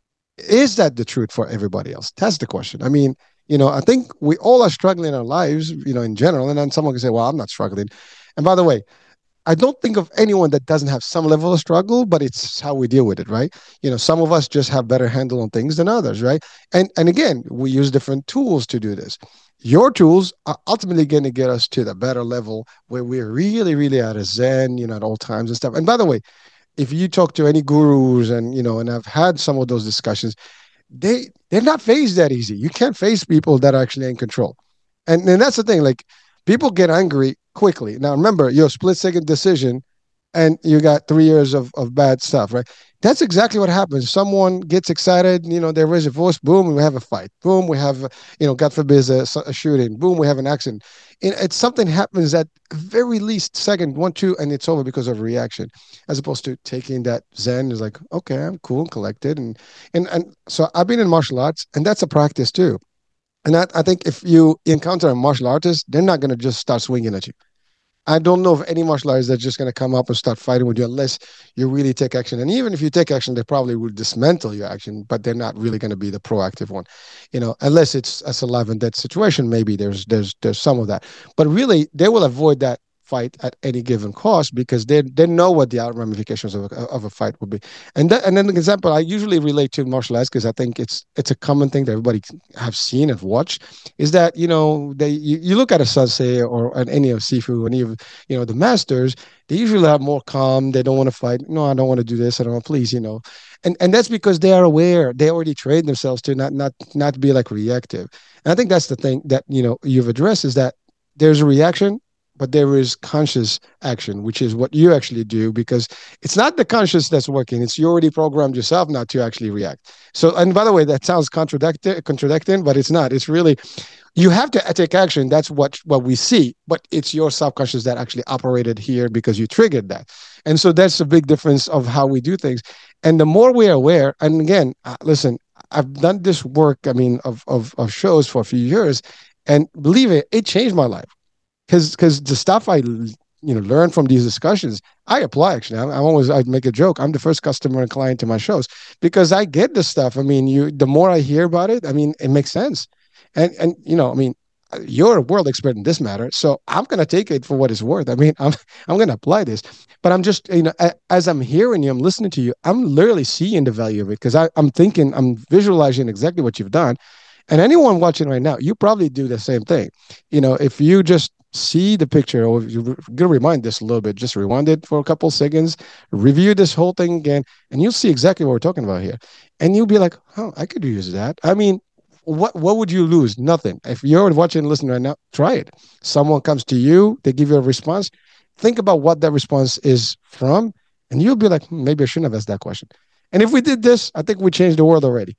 Is that the truth for everybody else? That's the question. I mean, I think we all are struggling in our lives, in general. And then someone can say, well, I'm not struggling. And by the way, I don't think of anyone that doesn't have some level of struggle, but it's how we deal with it, right? Some of us just have better handle on things than others, right? And again, we use different tools to do this. Your tools are ultimately going to get us to the better level where we're really, really at a zen, at all times and stuff. And by the way, if you talk to any gurus and and I've had some of those discussions, they're not phased that easy. You can't face people that are actually in control. And that's the thing, like people get angry quickly. Now remember, your split second decision and you got 3 years of bad stuff, right? That's exactly what happens. Someone gets excited, they raise a voice, boom, we have a fight. Boom, we have, God forbid, a shooting. Boom, we have an accident. It's something happens at very least second, one, two, and it's over because of reaction, as opposed to taking that zen is like, okay, I'm cool and collected. And so I've been in martial arts, and that's a practice too. And I think if you encounter a martial artist, they're not going to just start swinging at you. I don't know of any martial artist that's just going to come up and start fighting with you unless you really take action. And even if you take action, they probably will dismantle your action, but they're not really going to be the proactive one, unless it's a life and death situation. Maybe there's some of that, but really they will avoid that fight at any given cost because they know what the out ramifications of a fight would be. And then the example I usually relate to martial arts because I think it's a common thing that everybody have seen and watched is that you look at a sensei or an any of Sifu, any of the masters, they usually have more calm. They don't want to fight. No, I don't want to do this. I don't want, please, and that's because they are aware. They already trained themselves to not be like reactive. And I think that's the thing that you've addressed is that there's a reaction, but there is conscious action, which is what you actually do because it's not the conscious that's working. It's you already programmed yourself not to actually react. So, and by the way, that sounds contradicting, but it's not. It's really you have to take action. That's what we see, but it's your subconscious that actually operated here because you triggered that. And so that's a big difference of how we do things. And the more we're aware, and again, listen, I've done this work, I mean, of shows for a few years, and believe it, it changed my life because the stuff I learn from these discussions, I apply actually. I make a joke. I'm the first customer and client to my shows because I get this stuff. I mean, the more I hear about it, I mean, it makes sense. And I mean, you're a world expert in this matter, so I'm gonna take it for what it's worth. I mean, I'm gonna apply this, but I'm just as I'm hearing you, I'm listening to you, I'm literally seeing the value of it because I'm thinking, I'm visualizing exactly what you've done, and anyone watching right now, you probably do the same thing. If you just see the picture or you're gonna remind this a little bit, just rewind it for a couple seconds, review this whole thing again, and you'll see exactly what we're talking about here, and you'll be like, oh, I could use that. I mean, what would you lose? Nothing. If you're watching and listening right now, try it. Someone comes to you, they give you a response. Think about what that response is from, and you'll be like, maybe I shouldn't have asked that question. And if we did this, I think we changed the world already.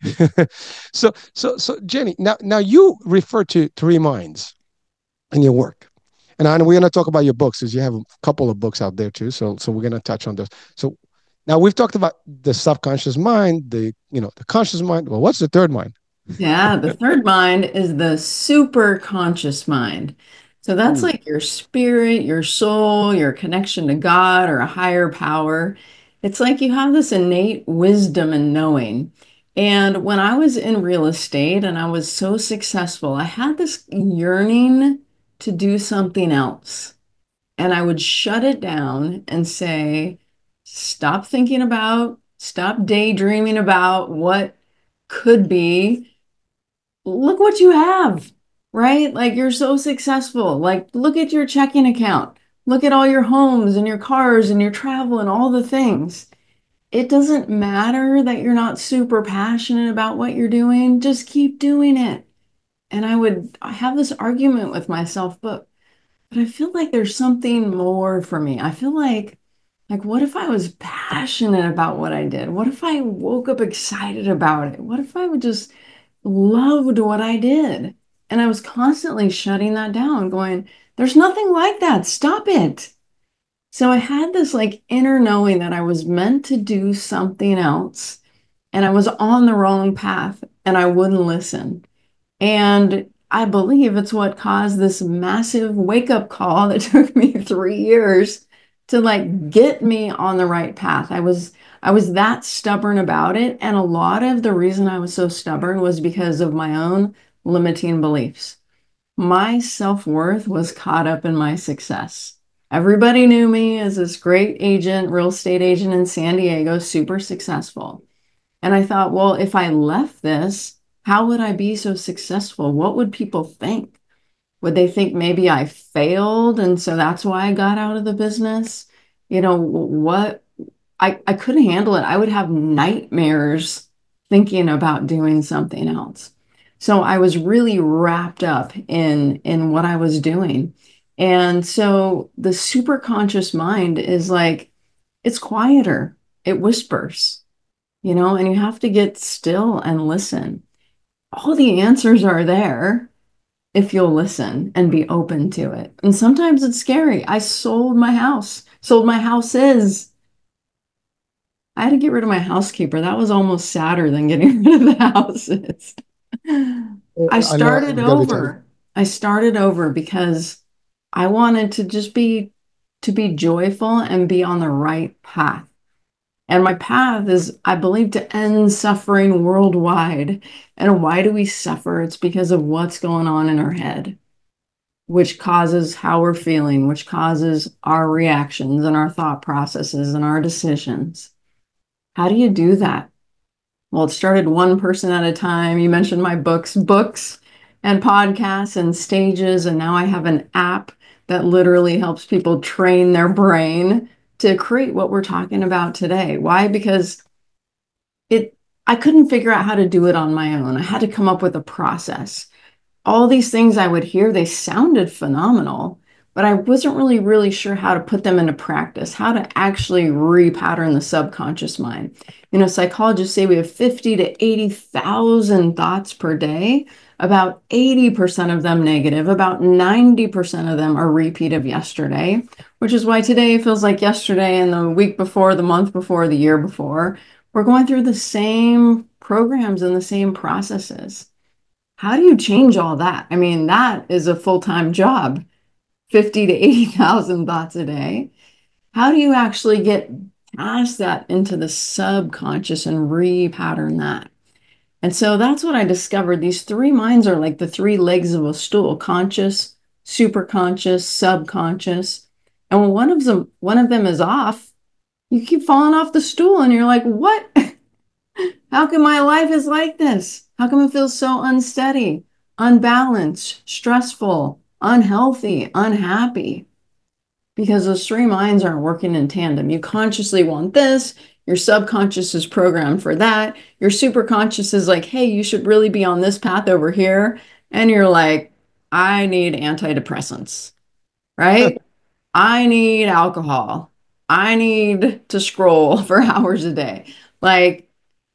So Jenny, now you refer to three minds in your work. And I know we're going to talk about your books because you have a couple of books out there too. So we're going to touch on those. So now we've talked about the subconscious mind, the conscious mind. Well, what's the third mind? Yeah, the third mind is the super conscious mind. So that's Ooh. like your spirit, your soul, your connection to God or a higher power. It's like you have this innate wisdom and knowing. And when I was in real estate and I was so successful, I had this yearning to do something else. And I would shut it down and say, stop thinking about, stop daydreaming about what could be. Look what you have, right? Like you're so successful. Like look at your checking account. Look at all your homes and your cars and your travel and all the things. It doesn't matter that you're not super passionate about what you're doing. Just keep doing it. And I have this argument with myself, but but I feel like there's something more for me. I feel like what if I was passionate about what I did? What if I woke up excited about it? What if I would just loved what I did? And I was constantly shutting that down, going, there's nothing like that. Stop it. So I had this like inner knowing that I was meant to do something else and I was on the wrong path and I wouldn't listen. And I believe it's what caused this massive wake up call that took me 3 years to like get me on the right path. I was that stubborn about it. And a lot of the reason I was so stubborn was because of my own limiting beliefs. My self-worth was caught up in my success. Everybody knew me as this great agent, real estate agent in San Diego, super successful. And I thought, well, if I left this, how would I be so successful? What would people think? Would they think maybe I failed and so that's why I got out of the business? What I couldn't handle it. I would have nightmares thinking about doing something else. So I was really wrapped up in what I was doing. And so the super conscious mind is like it's quieter. It whispers, and you have to get still and listen. All the answers are there if you'll listen and be open to it. And sometimes it's scary. I sold my houses. I had to get rid of my housekeeper. That was almost sadder than getting rid of the houses. I I know started you got to tell. over. I started over because I wanted to just be joyful and be on the right path. And my path is, I believe, to end suffering worldwide. And why do we suffer? It's because of what's going on in our head, which causes how we're feeling, which causes our reactions and our thought processes and our decisions. How do you do that? Well, it started one person at a time. You mentioned my books and podcasts and stages. And now I have an app that literally helps people train their brain to create what we're talking about today. Why? Because it, I couldn't figure out how to do it on my own. I had to come up with a process. All these things I would hear, they sounded phenomenal, but I wasn't really sure how to put them into practice, how to actually repattern the subconscious mind. Psychologists say we have 50 to 80,000 thoughts per day. About 80% of them negative, about 90% of them are repeat of yesterday, which is why today feels like yesterday and the week before, the month before, the year before. We're going through the same programs and the same processes. How do you change all that? I mean, that is a full-time job, 50 to 80,000 thoughts a day. How do you actually get past that into the subconscious and repattern that? And so that's what I discovered. These three minds are like the three legs of a stool: conscious, superconscious, subconscious. And when one of them is off, you keep falling off the stool and you're like, what? How come my life is like this? How come it feels so unsteady, unbalanced, stressful, unhealthy, unhappy? Because those three minds aren't working in tandem. You consciously want this, your subconscious is programmed for that, your superconscious is like, hey, you should really be on this path over here. And you're like, I need antidepressants, right? I need alcohol. I need to scroll for hours a day. Like,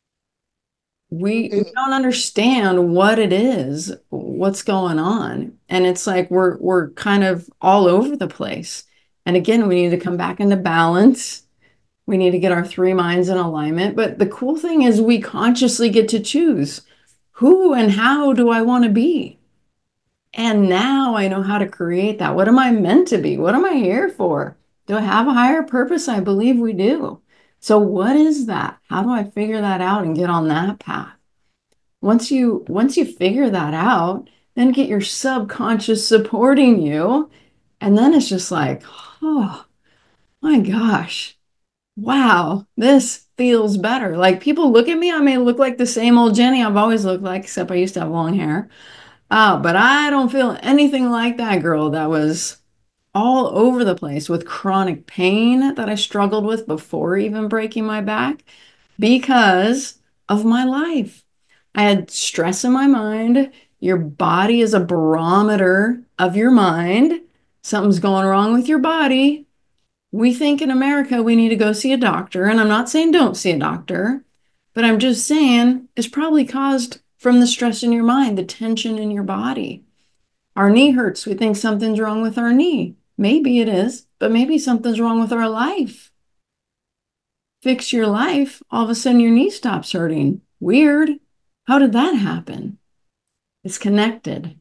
we don't understand what it is, what's going on. And it's like we're kind of all over the place. And again, we need to come back into balance. We need to get our three minds in alignment. But the cool thing is we consciously get to choose who and how do I want to be? And now I know how to create that. What am I meant to be? What am I here for? Do I have a higher purpose? I believe we do. So what is that? How do I figure that out and get on that path? Once you figure that out, then get your subconscious supporting you. And then it's just like, oh my gosh, wow, this feels better. Like people look at me, I may look like the same old Jenny I've always looked like, except I used to have long hair. Oh, but I don't feel anything like that girl that was all over the place with chronic pain that I struggled with before even breaking my back because of my life. I had stress in my mind. Your body is a barometer of your mind. something's going wrong with your body. We think in America we need to go see a doctor. And I'm not saying don't see a doctor, but I'm just saying it's probably caused from the stress in your mind, the tension in your body. Our knee hurts. We think something's wrong with our knee. Maybe it is, but maybe something's wrong with our life. Fix your life, all of a sudden your knee stops hurting. Weird. How did that happen? It's connected.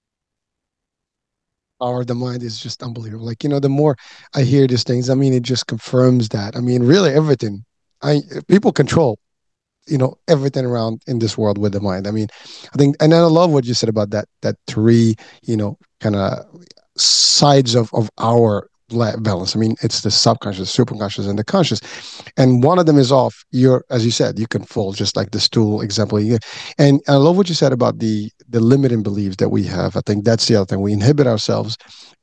Power of the mind is just unbelievable. Like, the more I hear these things, I mean, it just confirms that. I mean, really everything. People control, everything around in this world with the mind. I mean, I think, and I love what you said about that three, kind of sides of our balance. I mean, it's the subconscious, superconscious, and the conscious. And one of them is off. As you said, you can fall, just like the stool example. And I love what you said about the limiting beliefs that we have. I think that's the other thing. We inhibit ourselves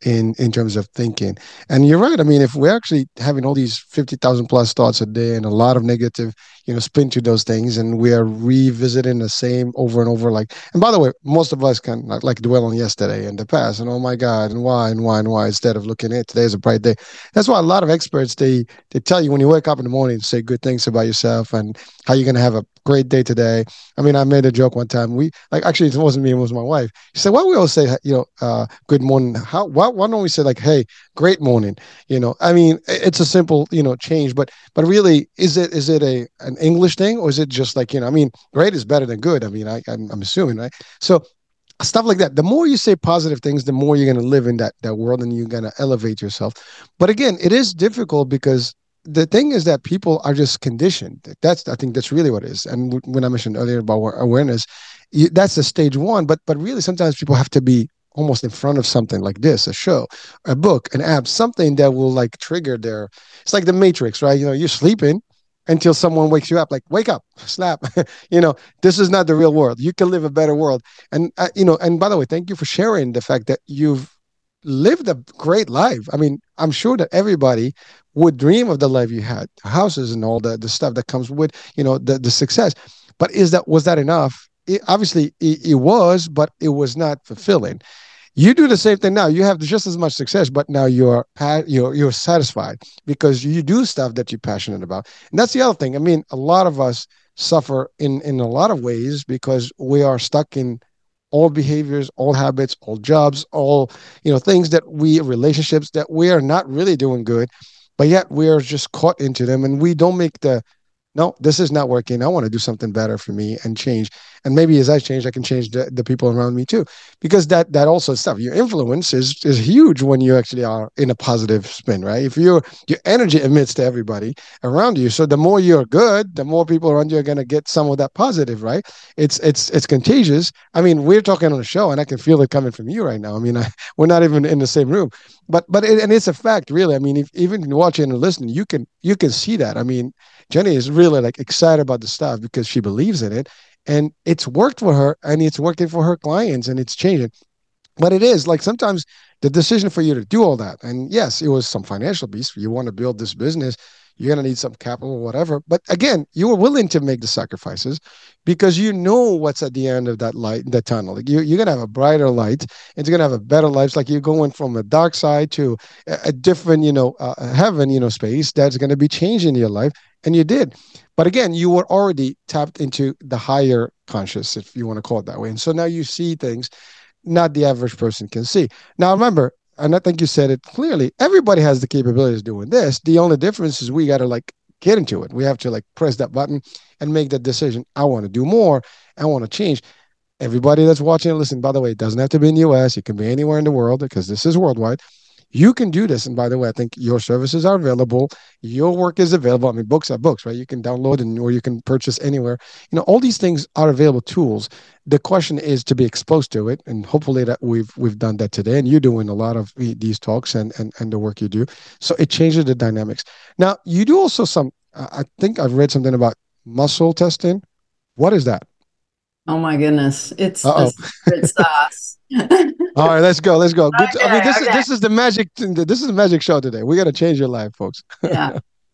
in terms of thinking. And you're right. I mean, if we're actually having all these 50,000 plus thoughts a day and a lot of negative, spin to those things, and we are revisiting the same over and over. Like, and by the way, most of us can like dwell on yesterday and the past, and oh my God, and why and why and why, instead of looking at today as a bright day. That's why a lot of experts, they tell you when you wake up in the morning, say good things about yourself and how you're going to have a great day today. I mean, I made a joke one time. Actually, it wasn't me, it was my wife. She said, why we always say, good morning? Why don't we say like, hey, great morning? I mean, it's a simple, change, but really, is it an English thing, or is it just like, I mean, great is better than good. I mean, I'm assuming, right? So stuff like that. The more you say positive things, the more you're going to live in that world, and you're going to elevate yourself. But again, it is difficult because the thing is that people are just conditioned. I think that's really what it is. And when I mentioned earlier about awareness, that's the stage one. But really, sometimes people have to be almost in front of something like this, a show, a book, an app, something that will like trigger their. It's like the Matrix, right? You're sleeping until someone wakes you up, like wake up, slap. This is not the real world. You can live a better world. And and by the way, thank you for sharing the fact that you've lived a great life. I mean, I'm sure that everybody would dream of the life you had, houses and all the stuff that comes with, the success. But was that enough? Obviously, it was, but it was not fulfilling. You do the same thing now. You have just as much success, but now you're satisfied because you do stuff that you're passionate about. And that's the other thing. I mean, a lot of us suffer in a lot of ways because we are stuck in old behaviors, old habits, old jobs, all things relationships that we are not really doing good, but yet we are just caught into them, and we don't make no, this is not working. I want to do something better for me and change. And maybe as I change, I can change the people around me too. Because that also stuff, your influence is huge when you actually are in a positive spin, right? If your energy emits to everybody around you. So the more you're good, the more people around you are gonna get some of that positive, right? It's contagious. I mean, we're talking on a show and I can feel it coming from you right now. I mean, we're not even in the same room. And it's a fact, really. I mean, if even watching and listening, you can see that. I mean, Jenny is really like excited about the stuff because she believes in it, and it's worked for her, and it's working for her clients, and it's changing. But it is like sometimes the decision for you to do all that, and yes, it was some financial piece. You want to build this business, you're going to need some capital or whatever. But again, you were willing to make the sacrifices because you know what's at the end of that light, that tunnel. Like you're going to have a brighter light. It's going to have a better life. It's like you're going from a dark side to a different, heaven, space that's going to be changing your life. And you did. But again, you were already tapped into the higher conscious, if you want to call it that way. And so now you see things not the average person can see. Now, remember, and I think you said it clearly, everybody has the capabilities of doing this. The only difference is we got to like get into it. We have to like press that button and make that decision. I want to do more. I want to change. Everybody that's watching and listening, by the way, it doesn't have to be in the US. It can be anywhere in the world because this is worldwide. You can do this. And by the way, I think your services are available. Your work is available. I mean, books are books, right? You can download or you can purchase anywhere. All these things are available tools. The question is to be exposed to it. And hopefully that we've done that today. And you're doing a lot of these talks and the work you do. So it changes the dynamics. Now, you do also I think I've read something about muscle testing. What is that? Oh my goodness. It's the Uh-oh. secret sauce. All right, let's go. Let's go. Good. I mean, Okay, okay. this is the magic. This is the magic show today. We got to change your life, folks. Yeah.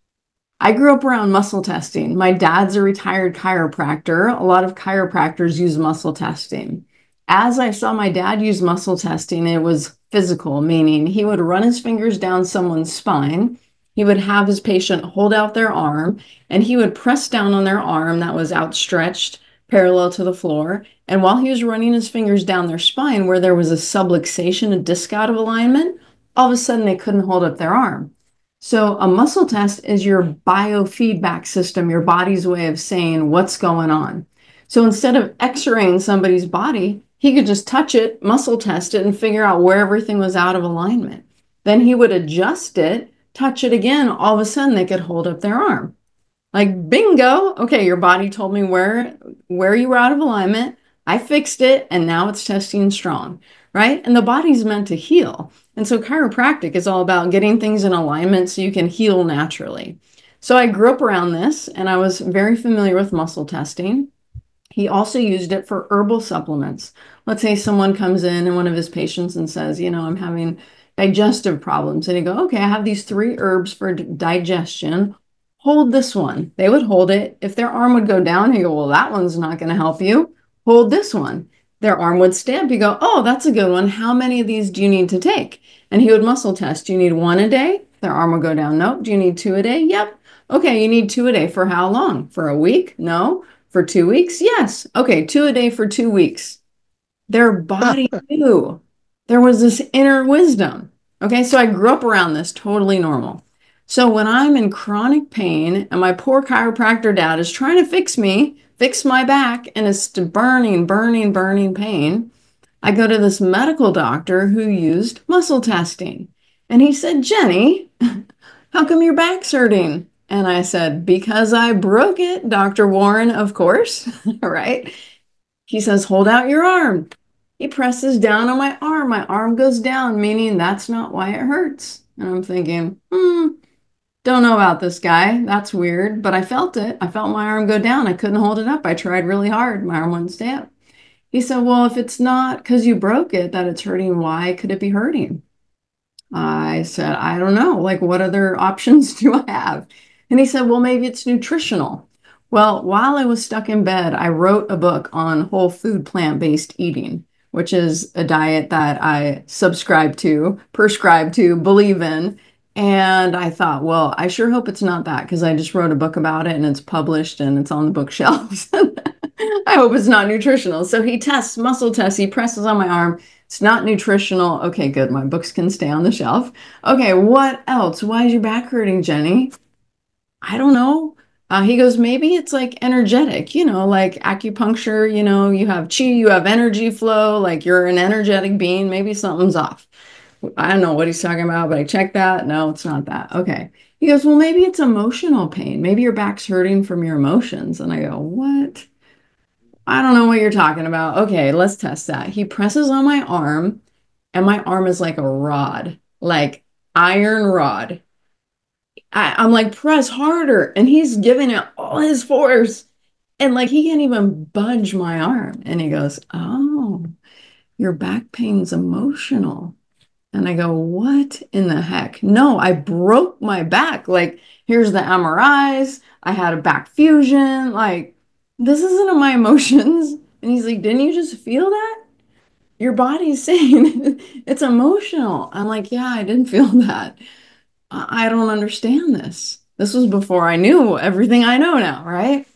I grew up around muscle testing. My dad's a retired chiropractor. A lot of chiropractors use muscle testing. As I saw my dad use muscle testing, it was physical, meaning he would run his fingers down someone's spine. He would have his patient hold out their arm, and he would press down on their arm that was outstretched parallel to the floor. And while he was running his fingers down their spine, where there was a subluxation, a disc out of alignment, all of a sudden they couldn't hold up their arm. So a muscle test is your biofeedback system, your body's way of saying what's going on. So instead of x-raying somebody's body, he could just touch it, muscle test it, and figure out where everything was out of alignment. Then he would adjust it, touch it again, all of a sudden they could hold up their arm. Like bingo, okay, your body told me where you were out of alignment. I fixed it, and now it's testing strong, right? And the body's meant to heal. And so chiropractic is all about getting things in alignment so you can heal naturally. So I grew up around this, and I was very familiar with muscle testing. He also used it for herbal supplements. Let's say someone comes in and one of his patients and says, I'm having digestive problems. And he go, okay, I have these 3 herbs for digestion. Hold this one. They would hold it. If their arm would go down, he go, well, that one's not going to help you. Hold this one. Their arm would stamp. You go, oh, that's a good one. How many of these do you need to take? And he would muscle test. Do you need 1 a day? Their arm would go down. Nope. Do you need 2 a day? Yep. Okay, you need 2 a day. For how long? For a week? No. For 2 weeks? Yes. Okay, 2 a day for 2 weeks. Their body knew. There was this inner wisdom. Okay, so I grew up around this, totally normal. So when I'm in chronic pain and my poor chiropractor dad is trying to fix me, fix my back, and it's burning, burning, burning pain, I go to this medical doctor who used muscle testing. And he said, Jenny, how come your back's hurting? And I said, because I broke it, Dr. Warren, of course, right? He says, hold out your arm. He presses down on my arm. My arm goes down, meaning that's not why it hurts. And I'm thinking, don't know about this guy. That's weird, but I felt it. I felt my arm go down. I couldn't hold it up. I tried really hard. My arm wouldn't stay up. He said, well, if it's not because you broke it that it's hurting, why could it be hurting? I said, I don't know. Like, what other options do I have? And he said, well, maybe it's nutritional. Well, while I was stuck in bed, I wrote a book on whole food plant-based eating, which is a diet that I subscribe to, prescribe to, believe in. And I thought, well, I sure hope it's not that because I just wrote a book about it and it's published and it's on the bookshelves. I hope it's not nutritional. So he tests, muscle tests, he presses on my arm. It's not nutritional. Okay, good. My books can stay on the shelf. Okay, what else? Why is your back hurting, Jenny? I don't know. He goes, maybe it's like energetic, like acupuncture, you have chi, you have energy flow, like you're an energetic being. Maybe something's off. I don't know what he's talking about, but I checked that. No, it's not that. Okay. He goes, well, maybe it's emotional pain. Maybe your back's hurting from your emotions. And I go, what? I don't know what you're talking about. Okay, let's test that. He presses on my arm, and my arm is like a rod, like iron rod. I'm like, press harder. And he's giving it all his force. And like, he can't even budge my arm. And he goes, oh, your back pain's emotional. And I go, what in the heck? No, I broke my back. Like, here's the MRIs. I had a back fusion. Like, this isn't my emotions. And he's like, didn't you just feel that? Your body's saying it's emotional. I'm like, yeah, I didn't feel that. I don't understand this. This was before I knew everything I know now, right?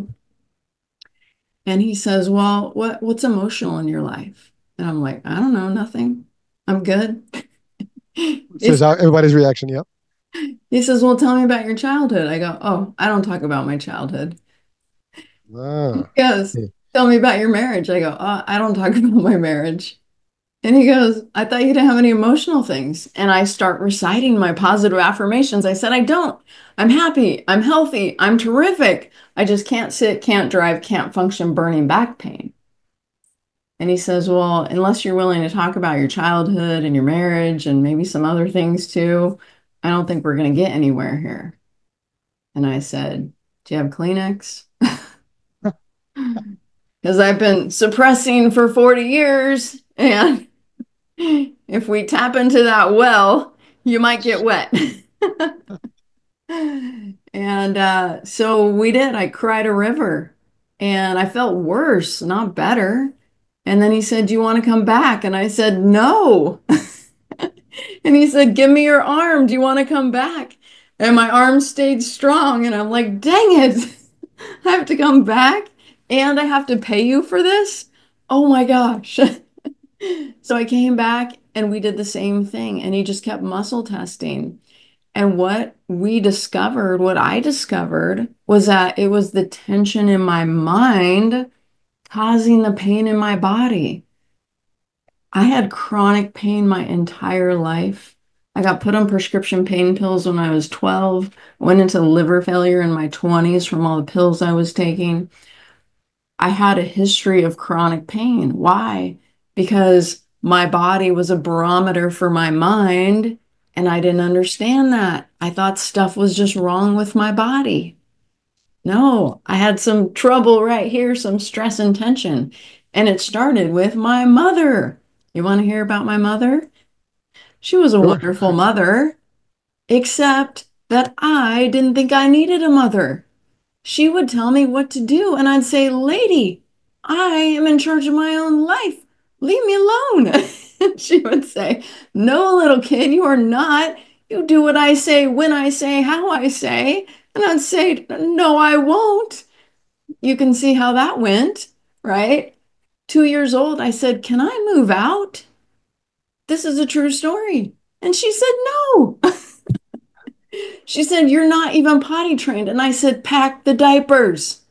And he says, well, what's emotional in your life? And I'm like, I don't know, nothing. I'm good. So is everybody's reaction? Yep. He says, well, tell me about your childhood. I go, oh, I don't talk about my childhood. He Ah. goes, Yeah. tell me about your marriage. I go, oh, I don't talk about my marriage. And he goes, I thought you didn't have any emotional things. And I start reciting my positive affirmations. I said, I don't. I'm happy. I'm healthy. I'm terrific. I just can't sit, can't drive, can't function, burning back pain. And he says, well, unless you're willing to talk about your childhood and your marriage and maybe some other things too, I don't think we're going to get anywhere here. And I said, do you have Kleenex? Because I've been suppressing for 40 years. And if we tap into that well, you might get wet. And so we did. I cried a river and I felt worse, not better. And then he said, do you want to come back? And I said, no. And he said, "Give me your arm. Do you want to come back?" And my arm stayed strong. And I'm like, dang it. I have to come back and I have to pay you for this? Oh my gosh. So I came back and we did the same thing. And he just kept muscle testing. And what I discovered was that it was the tension in my mind causing the pain in my body. I had chronic pain my entire life. I got put on prescription pain pills when I was 12, went into liver failure in my 20s from all the pills I was taking. I had a history of chronic pain. Why? Because my body was a barometer for my mind, and I didn't understand that. I thought stuff was just wrong with my body. No, I had some trouble right here, some stress and tension. And it started with my mother. You want to hear about my mother? She was a Sure. wonderful mother, except that I didn't think I needed a mother. She would tell me what to do, and I'd say, "Lady, I am in charge of my own life. Leave me alone." And she would say, "No, little kid, you are not. You do what I say, when I say, how I say." And I'd say, "No, I won't." You can see how that went, right? 2 years old, I said, "Can I move out?" This is a true story. And she said, "No." She said, "You're not even potty trained." And I said, "Pack the diapers."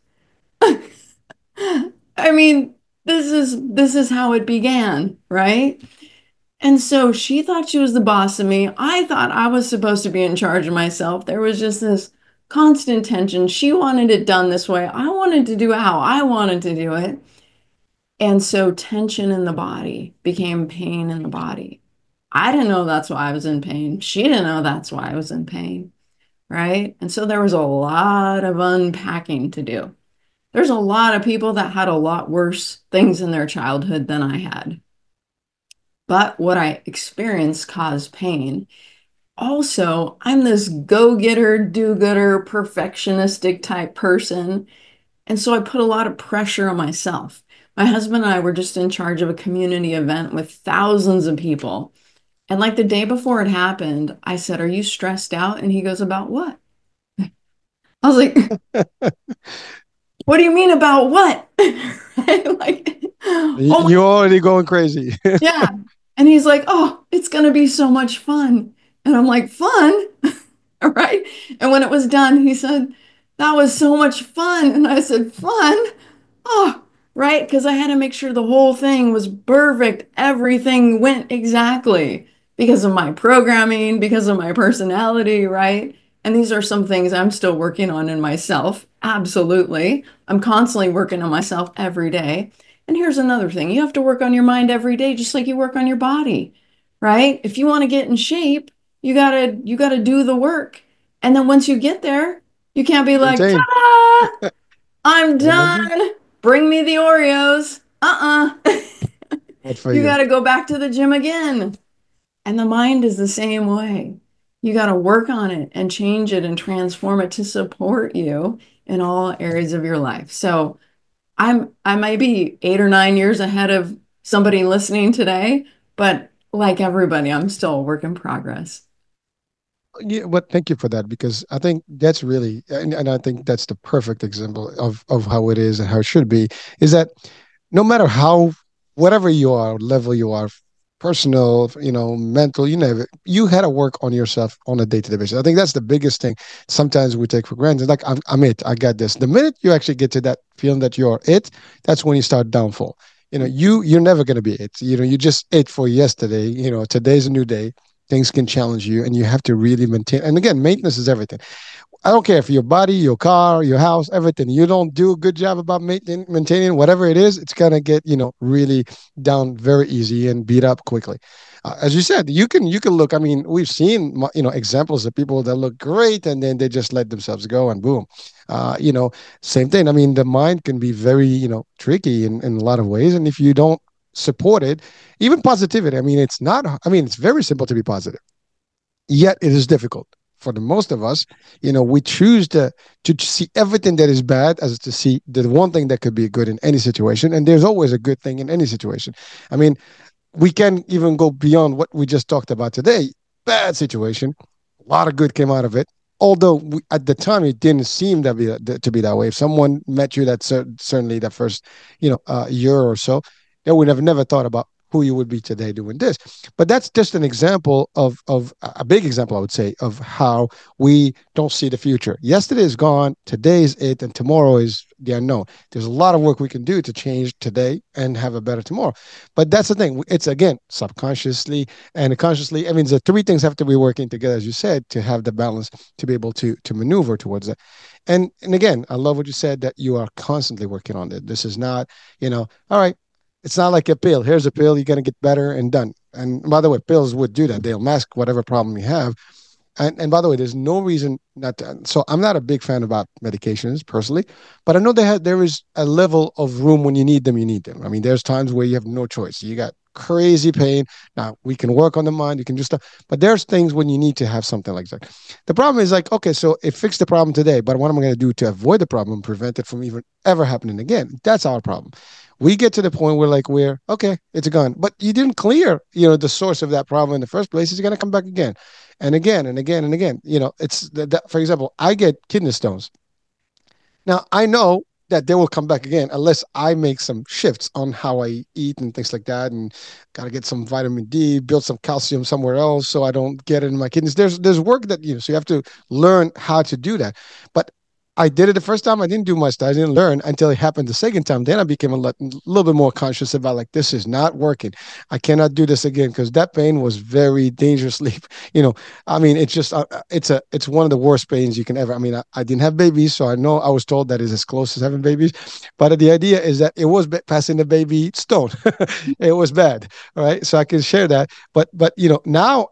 I mean, this is how it began, right? And so she thought she was the boss of me. I thought I was supposed to be in charge of myself. There was just this constant tension. She wanted it done this way. I wanted to do it how I wanted to do it. And so tension in the body became pain in the body. I didn't know that's why I was in pain. She didn't know that's why I was in pain, right? And so there was a lot of unpacking to do. There's a lot of people that had a lot worse things in their childhood than I had. But what I experienced caused pain. Also, I'm this go-getter, do-gooder, perfectionistic type person. And so I put a lot of pressure on myself. My husband and I were just in charge of a community event with thousands of people. And like the day before it happened, I said, "Are you stressed out?" And he goes, "About what?" I was like, "What do you mean about what?" Right? Like, oh my, You're already going crazy. yeah. And he's like, "Oh, it's going to be so much fun." And I'm like, "Fun?" All right. And when it was done, he said, "That was so much fun." And I said, "Fun?" Oh, right. Because I had to make sure the whole thing was perfect. Everything went exactly because of my programming, because of my personality, right? And these are some things I'm still working on in myself. Absolutely. I'm constantly working on myself every day. And here's another thing. You have to work on your mind every day, just like you work on your body, right? If you want to get in shape, you gotta do the work. And then once you get there, you can't be like, Maintain. "Ta-da! I'm Mhm. done. Bring me the Oreos." Not for You you. got to go back to the gym again. And the mind is the same way. You got to work on it and change it and transform it to support you in all areas of your life. So I might be 8 or 9 years ahead of somebody listening today, but like everybody, I'm still a work in progress. Yeah, but thank you for that because I think that's really, and I think that's the perfect example of how it is and how it should be, is that no matter how, whatever you are, level you are, personal, mental, you had to work on yourself on a day-to-day basis. I think that's the biggest thing. Sometimes we take for granted, like I'm it, I got this. The minute you actually get to that feeling that you're it, that's when you start downfall. You're never gonna be it. You just it for yesterday. Today's a new day. Things can challenge you, and you have to really maintain. And again, maintenance is everything. I don't care if your body, your car, your house, everything. You don't do a good job about maintaining whatever it is, it's gonna get really down very easy and beat up quickly. As you said, you can look. I mean, we've seen examples of people that look great and then they just let themselves go and boom. Uh, you know, Same thing. I mean, the mind can be very tricky in a lot of ways, and if you don't support it, even positivity. I mean, it's not. I mean, it's very simple to be positive, yet it is difficult for the most of us. We choose to see everything that is bad as to see the one thing that could be good in any situation, and there's always a good thing in any situation. I mean, we can even go beyond what we just talked about today. bad situation. A lot of good came out of it. Although at the time it didn't seem to be that way. If someone met you that certainly that first year or so, they would have never thought about who you would be today doing this. But that's just an example of a big example, I would say, of how we don't see the future. Yesterday is gone, today is it, and tomorrow is the unknown. There's a lot of work we can do to change today and have a better tomorrow. But that's the thing. It's again subconsciously and consciously. I mean, the three things have to be working together, as you said, to have the balance to be able to maneuver towards that. And again, I love what you said that you are constantly working on it. This is not, all right. It's not like a pill. Here's a pill. You're gonna get better and done. And by the way, pills would do that. They'll mask whatever problem you have. And by the way, there's no reason not to. So I'm not a big fan about medications personally, but I know there is a level of room when you need them. You need them. I mean, there's times where you have no choice. You got crazy pain. Now we can work on the mind. You can do stuff, but there's things when you need to have something like that. The problem is like, okay, so it fixed the problem today, but what am I going to do to avoid the problem, prevent it from even ever happening again? That's our problem. We get to the point where like we're okay, it's gone, but you didn't clear, the source of that problem in the first place. It's going to come back again and again and again and again. It's for example, I get kidney stones. Now I know that they will come back again unless I make some shifts on how I eat and things like that, and got to get some vitamin D, build some calcium somewhere else so I don't get it in my kidneys. There's work that so you have to learn how to do that. But I did it the first time. I didn't do much. I didn't learn until it happened the second time. Then I became a little bit more conscious about like, this is not working. I cannot do this again because that pain was very dangerously, I mean, it's just, it's one of the worst pains you can ever, I mean, I didn't have babies, so I know I was told that is as close as having babies. But the idea is that it was passing the baby stone. It was bad. All right. So I can share that. But now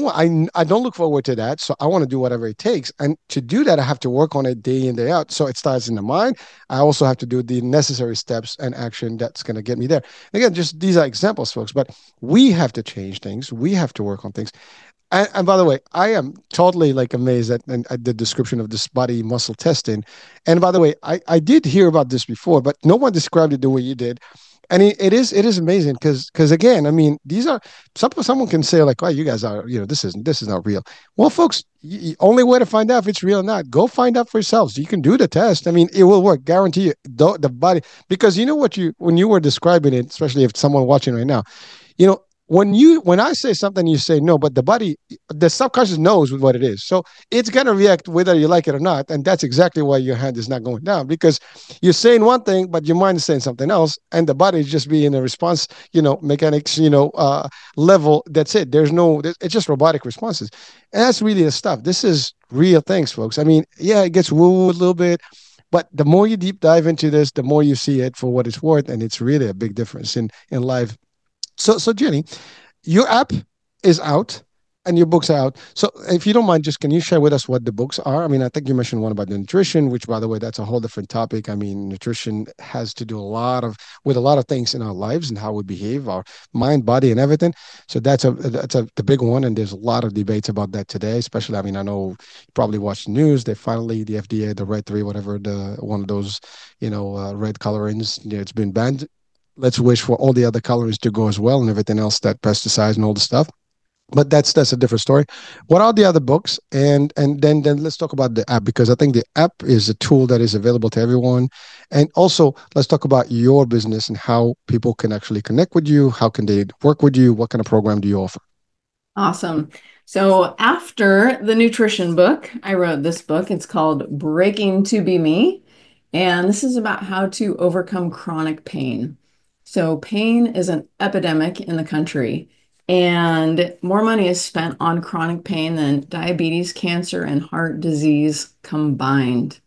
I don't look forward to that. So I want to do whatever it takes. And to do that, I have to work on it day in, day out. So it starts in the mind. I also have to do the necessary steps and action that's going to get me there. Again, just these are examples, folks, but we have to change things. We have to work on things. And by the way, I am totally like amazed at the description of this body muscle testing. And by the way, I did hear about this before, but no one described it the way you did. And it is amazing because again, I mean, these are someone can say like, oh, you guys are, this is not real. Well, folks, only way to find out if it's real or not, go find out for yourselves. You can do the test. I mean, it will work, guarantee you. The body, because you know what when you were describing it, especially if someone watching right now, you know, when I say something, you say no, but the subconscious knows what it is. So it's gonna react whether you like it or not. And that's exactly why your hand is not going down, because you're saying one thing, but your mind is saying something else, and the body is just being a response, mechanics, level. That's it. It's just robotic responses. And that's really the stuff. This is real things, folks. I mean, yeah, it gets woo a little bit. But the more you deep dive into this, the more you see it for what it's worth, and it's really a big difference in life. So Jenny, your app is out and your books are out. So if you don't mind, just can you share with us what the books are? I mean, I think you mentioned one about the nutrition, which by the way, that's a whole different topic. I mean, nutrition has to do with a lot of things in our lives and how we behave, our mind, body, and everything. So that's the big one. And there's a lot of debates about that today, especially, I mean, I know you probably watched the news. They finally, the FDA, the Red 3, whatever, the one of those, red colorings, it's been banned. Let's wish for all the other colors to go as well and everything else, that pesticides and all the stuff. But that's a different story. What are the other books? And then let's talk about the app, because I think the app is a tool that is available to everyone. And also let's talk about your business and how people can actually connect with you. How can they work with you? What kind of program do you offer? Awesome. So after the nutrition book, I wrote this book. It's called Breaking to Be Me. And this is about how to overcome chronic pain. So pain is an epidemic in the country, and more money is spent on chronic pain than diabetes, cancer, and heart disease combined.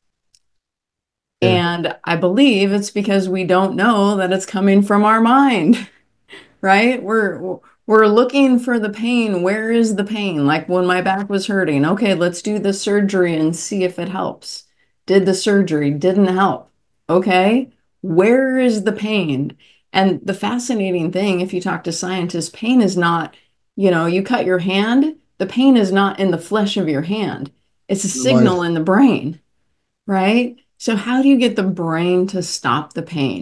Yeah. And I believe it's because we don't know that it's coming from our mind. Right? We're looking for the pain. Where is the pain? Like when my back was hurting. Okay, let's do the surgery and see if it helps. Did the surgery, didn't help. Okay, where is the pain? And the fascinating thing, if you talk to scientists, pain is not, you cut your hand, the pain is not in the flesh of your hand. It's a Your mind. signal in the brain, right? So how do you get the brain to stop the pain?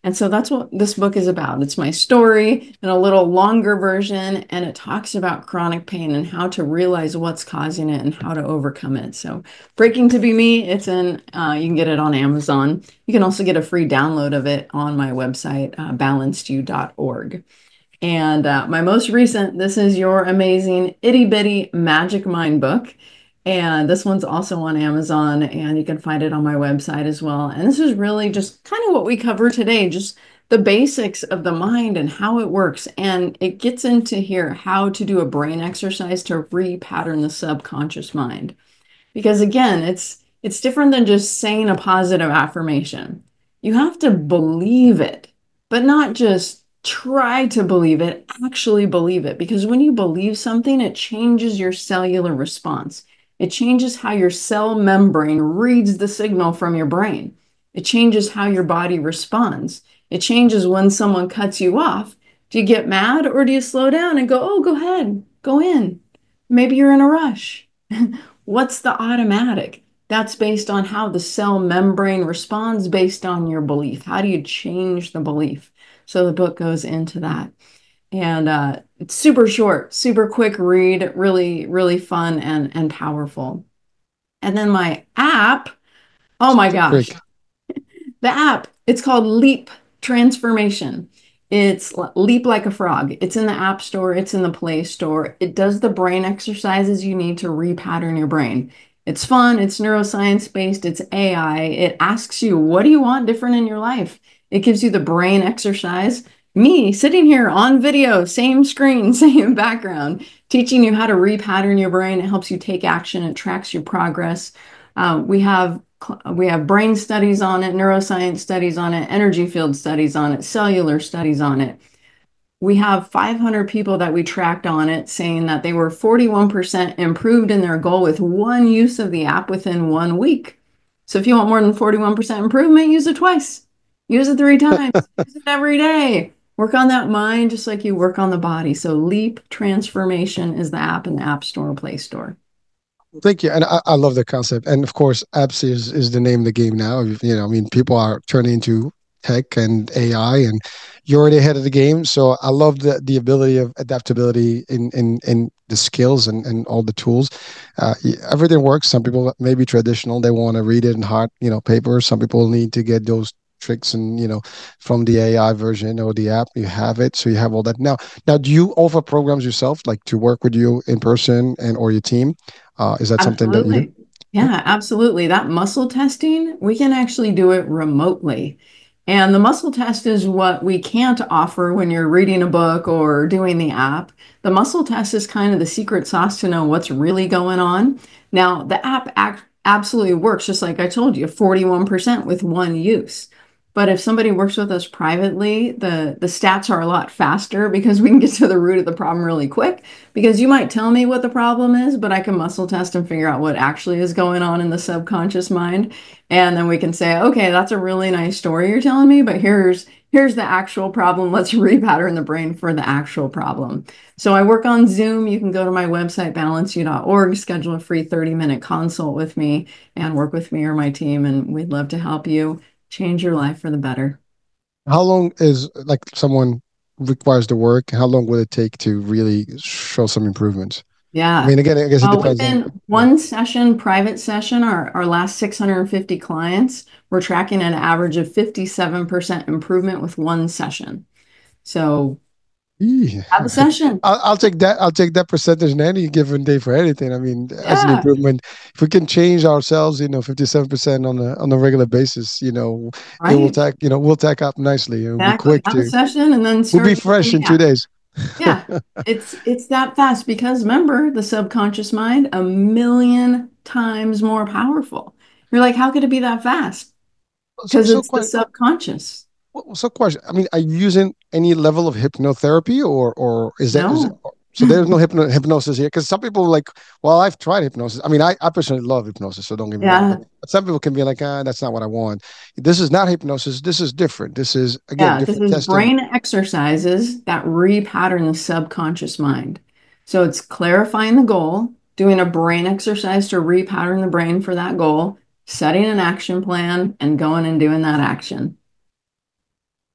And so that's what this book is about. It's my story in a little longer version, and it talks about chronic pain and how to realize what's causing it and how to overcome it. So, Breaking to Be Me, you can get it on Amazon. You can also get a free download of it on my website, balancedyou.org. And my most recent, this is Your Amazing Itty Bitty Magic Mind book. And this one's also on Amazon, and you can find it on my website as well. And this is really just kind of what we cover today, just the basics of the mind and how it works. And it gets into here how to do a brain exercise to repattern the subconscious mind. Because again, it's different than just saying a positive affirmation. You have to believe it, but not just try to believe it, actually believe it. Because when you believe something, it changes your cellular response. It changes how your cell membrane reads the signal from your brain. It changes how your body responds. It changes when someone cuts you off. Do you get mad or do you slow down and go, oh, go ahead, go in? Maybe you're in a rush. What's the automatic? That's based on how the cell membrane responds based on your belief. How do you change the belief? So the book goes into that. And it's super short, super quick read, really, really fun and powerful. And then my app, oh my Super gosh, quick. the app, it's called Leap Transformation. It's Leap Like a Frog. It's in the App Store, it's in the Play Store. It does the brain exercises you need to repattern your brain. It's fun, it's neuroscience based, it's AI. It asks you, what do you want different in your life? It gives you the brain exercise. Me sitting here on video, same screen, same background, teaching you how to repattern your brain. It helps you take action, it tracks your progress. We have brain studies on it, neuroscience studies on it, energy field studies on it, cellular studies on it. We have 500 people that we tracked on it saying that they were 41% improved in their goal with one use of the app within 1 week. So if you want more than 41% improvement, use it twice. Use it 3 times. Use it every day. Work on that mind just like you work on the body. So Leap Transformation is the app in the App Store and Play Store. Thank you. And I love the concept. And of course, apps is the name of the game now. I mean, people are turning into tech and AI, and you're already ahead of the game. So I love the ability of adaptability in the skills and all the tools. Everything works. Some people may be traditional. They want to read it in hard, paper. Some people need to get those tricks and from the AI version or the app. You have it, so you have all that now. Do you offer programs yourself, like to work with you in person and or your team? Is that something that you do? Absolutely. Yeah, absolutely. That muscle testing, we can actually do it remotely. And the muscle test is what we can't offer when you're reading a book or doing the app. The muscle test is kind of the secret sauce to know what's really going on. Now, the absolutely works, just like I told you, 41% with one use. But if somebody works with us privately, the stats are a lot faster because we can get to the root of the problem really quick. Because you might tell me what the problem is, but I can muscle test and figure out what actually is going on in the subconscious mind. And then we can say, okay, that's a really nice story you're telling me, but here's the actual problem. Let's repattern the brain for the actual problem. So I work on Zoom. You can go to my website, balancedyou.org, schedule a free 30-minute consult with me and work with me or my team, and we'd love to help you change your life for the better. How long is like someone requires the work? How long will it take to really show some improvements? I Yeah. mean, again, I guess it depends on. Within Yeah. one session, private session, our last 650 clients, we're tracking an average of 57% improvement with one session. So Eee. have a session. I'll take that. I'll take that percentage in any given day for anything. I mean, as an Yeah, improvement, if we can change ourselves, 57% on a regular basis, it will right. we'll tack up nicely. It'll be Exactly. quick Have a to. session and then We'll be start fresh using in the two app. days. Yeah. It's that fast because remember the subconscious mind, a million times more powerful. You're like, how could it be that fast? So, Because so it's the quite. subconscious. So, question. I mean, are you using any level of hypnotherapy, or is it, No. so there's no hypnosis here? Because some people like, well, I've tried hypnosis. I mean, I personally love hypnosis, so don't get me wrong. But Yeah. some people can be like, that's not what I want. This is not hypnosis. This is different. This is again Yeah, this different is testing. brain exercises that repattern the subconscious mind. So it's clarifying the goal, doing a brain exercise to repattern the brain for that goal, setting an action plan, and going and doing that action.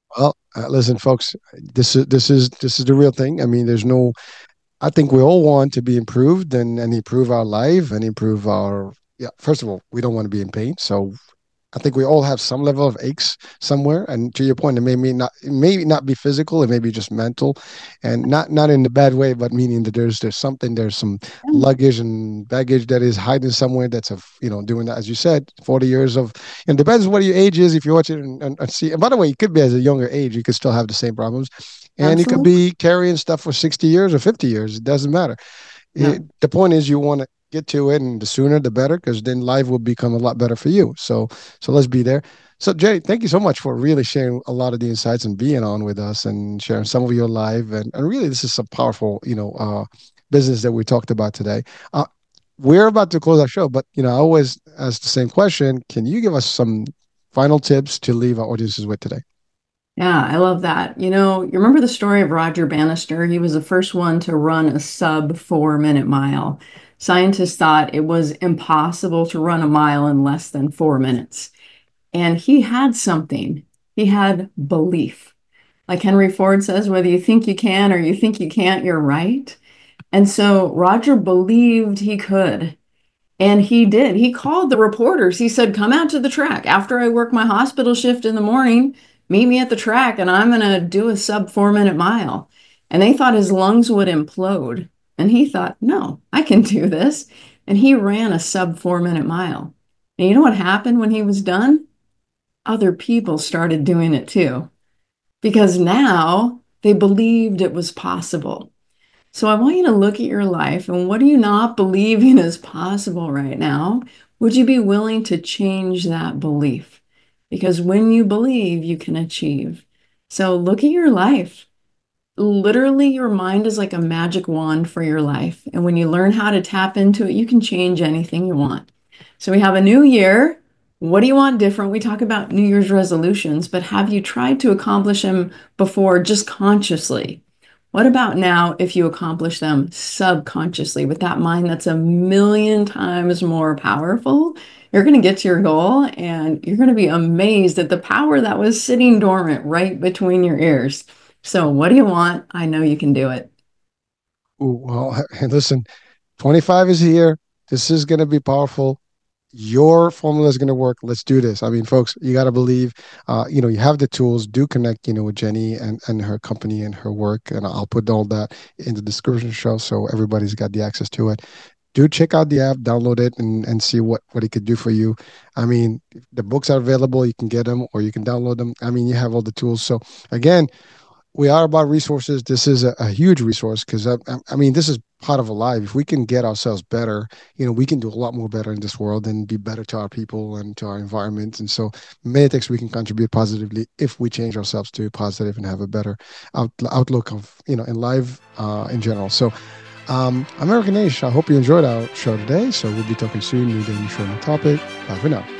Listen, folks, this is the real thing. I mean, there's no. I think we all want to be improved and improve our life and improve our. Yeah, first of all, we don't want to be in pain. So I think we all have some level of aches somewhere. And to your point, it may not be physical, it may be just mental, and not in the bad way, but meaning that there's some luggage and baggage that is hiding somewhere that's doing that, as you said, 40 years of, and depends what your age is. If you watch it and see, and by the way, it could be as a younger age, you could still have the same problems, and you could Absolutely. be carrying stuff for 60 years or 50 years. It doesn't matter. No, The point is you want to get to it, and the sooner the better, because then life will become a lot better for you. So let's be there. So Jay, thank you so much for really sharing a lot of the insights and being on with us and sharing some of your life, and really this is some powerful business that we talked about today. We're about to close our show, but I always ask the same question: can you give us some final tips to leave our audiences with today? yeah, I love that. You remember the story of Roger Bannister? He was the first one to run a sub 4 minute mile. Scientists thought it was impossible to run a mile in less than 4 minutes. And he had something. He had belief. Like Henry Ford says, whether you think you can or you think you can't, you're right. And so Roger believed he could. And he did. He called the reporters. He said, "Come out to the track. After I work my hospital shift in the morning, meet me at the track and I'm going to do a sub 4 minute mile." And they thought his lungs would implode. And he thought, "No, I can do this." And he ran a sub 4 minute mile. And you know what happened when he was done? Other people started doing it too, because now they believed it was possible. So I want you to look at your life and what do you not believing is possible right now? Would you be willing to change that belief? Because when you believe, you can achieve. So look at your life. Literally, your mind is like a magic wand for your life. And when you learn how to tap into it, you can change anything you want. So we have a new year. What do you want different? We talk about New Year's resolutions, but have you tried to accomplish them before just consciously? What about now if you accomplish them subconsciously with that mind that's a million times more powerful? You're going to get to your goal and you're going to be amazed at the power that was sitting dormant right between your ears. So, what do you want? I know you can do it. Ooh, well, and listen, 25 is here. This is going to be powerful. Your formula is going to work. Let's do this. I mean, folks, you got to believe, you have the tools. Do connect, with Jenny and her company and her work. And I'll put all that in the description show so everybody's got the access to it. Do check out the app, download it, and see what it could do for you. I mean, the books are available. You can get them or you can download them. I mean, you have all the tools. So again, we are about resources. This is a huge resource because I mean, this is part of a life. If we can get ourselves better, we can do a lot more better in this world and be better to our people and to our environment. And so many things we can contribute positively if we change ourselves to positive and have a better outlook of, in life in general. So American Age, I hope you enjoyed our show today. So we'll be talking soon. New day, new show, new topic. Bye for now.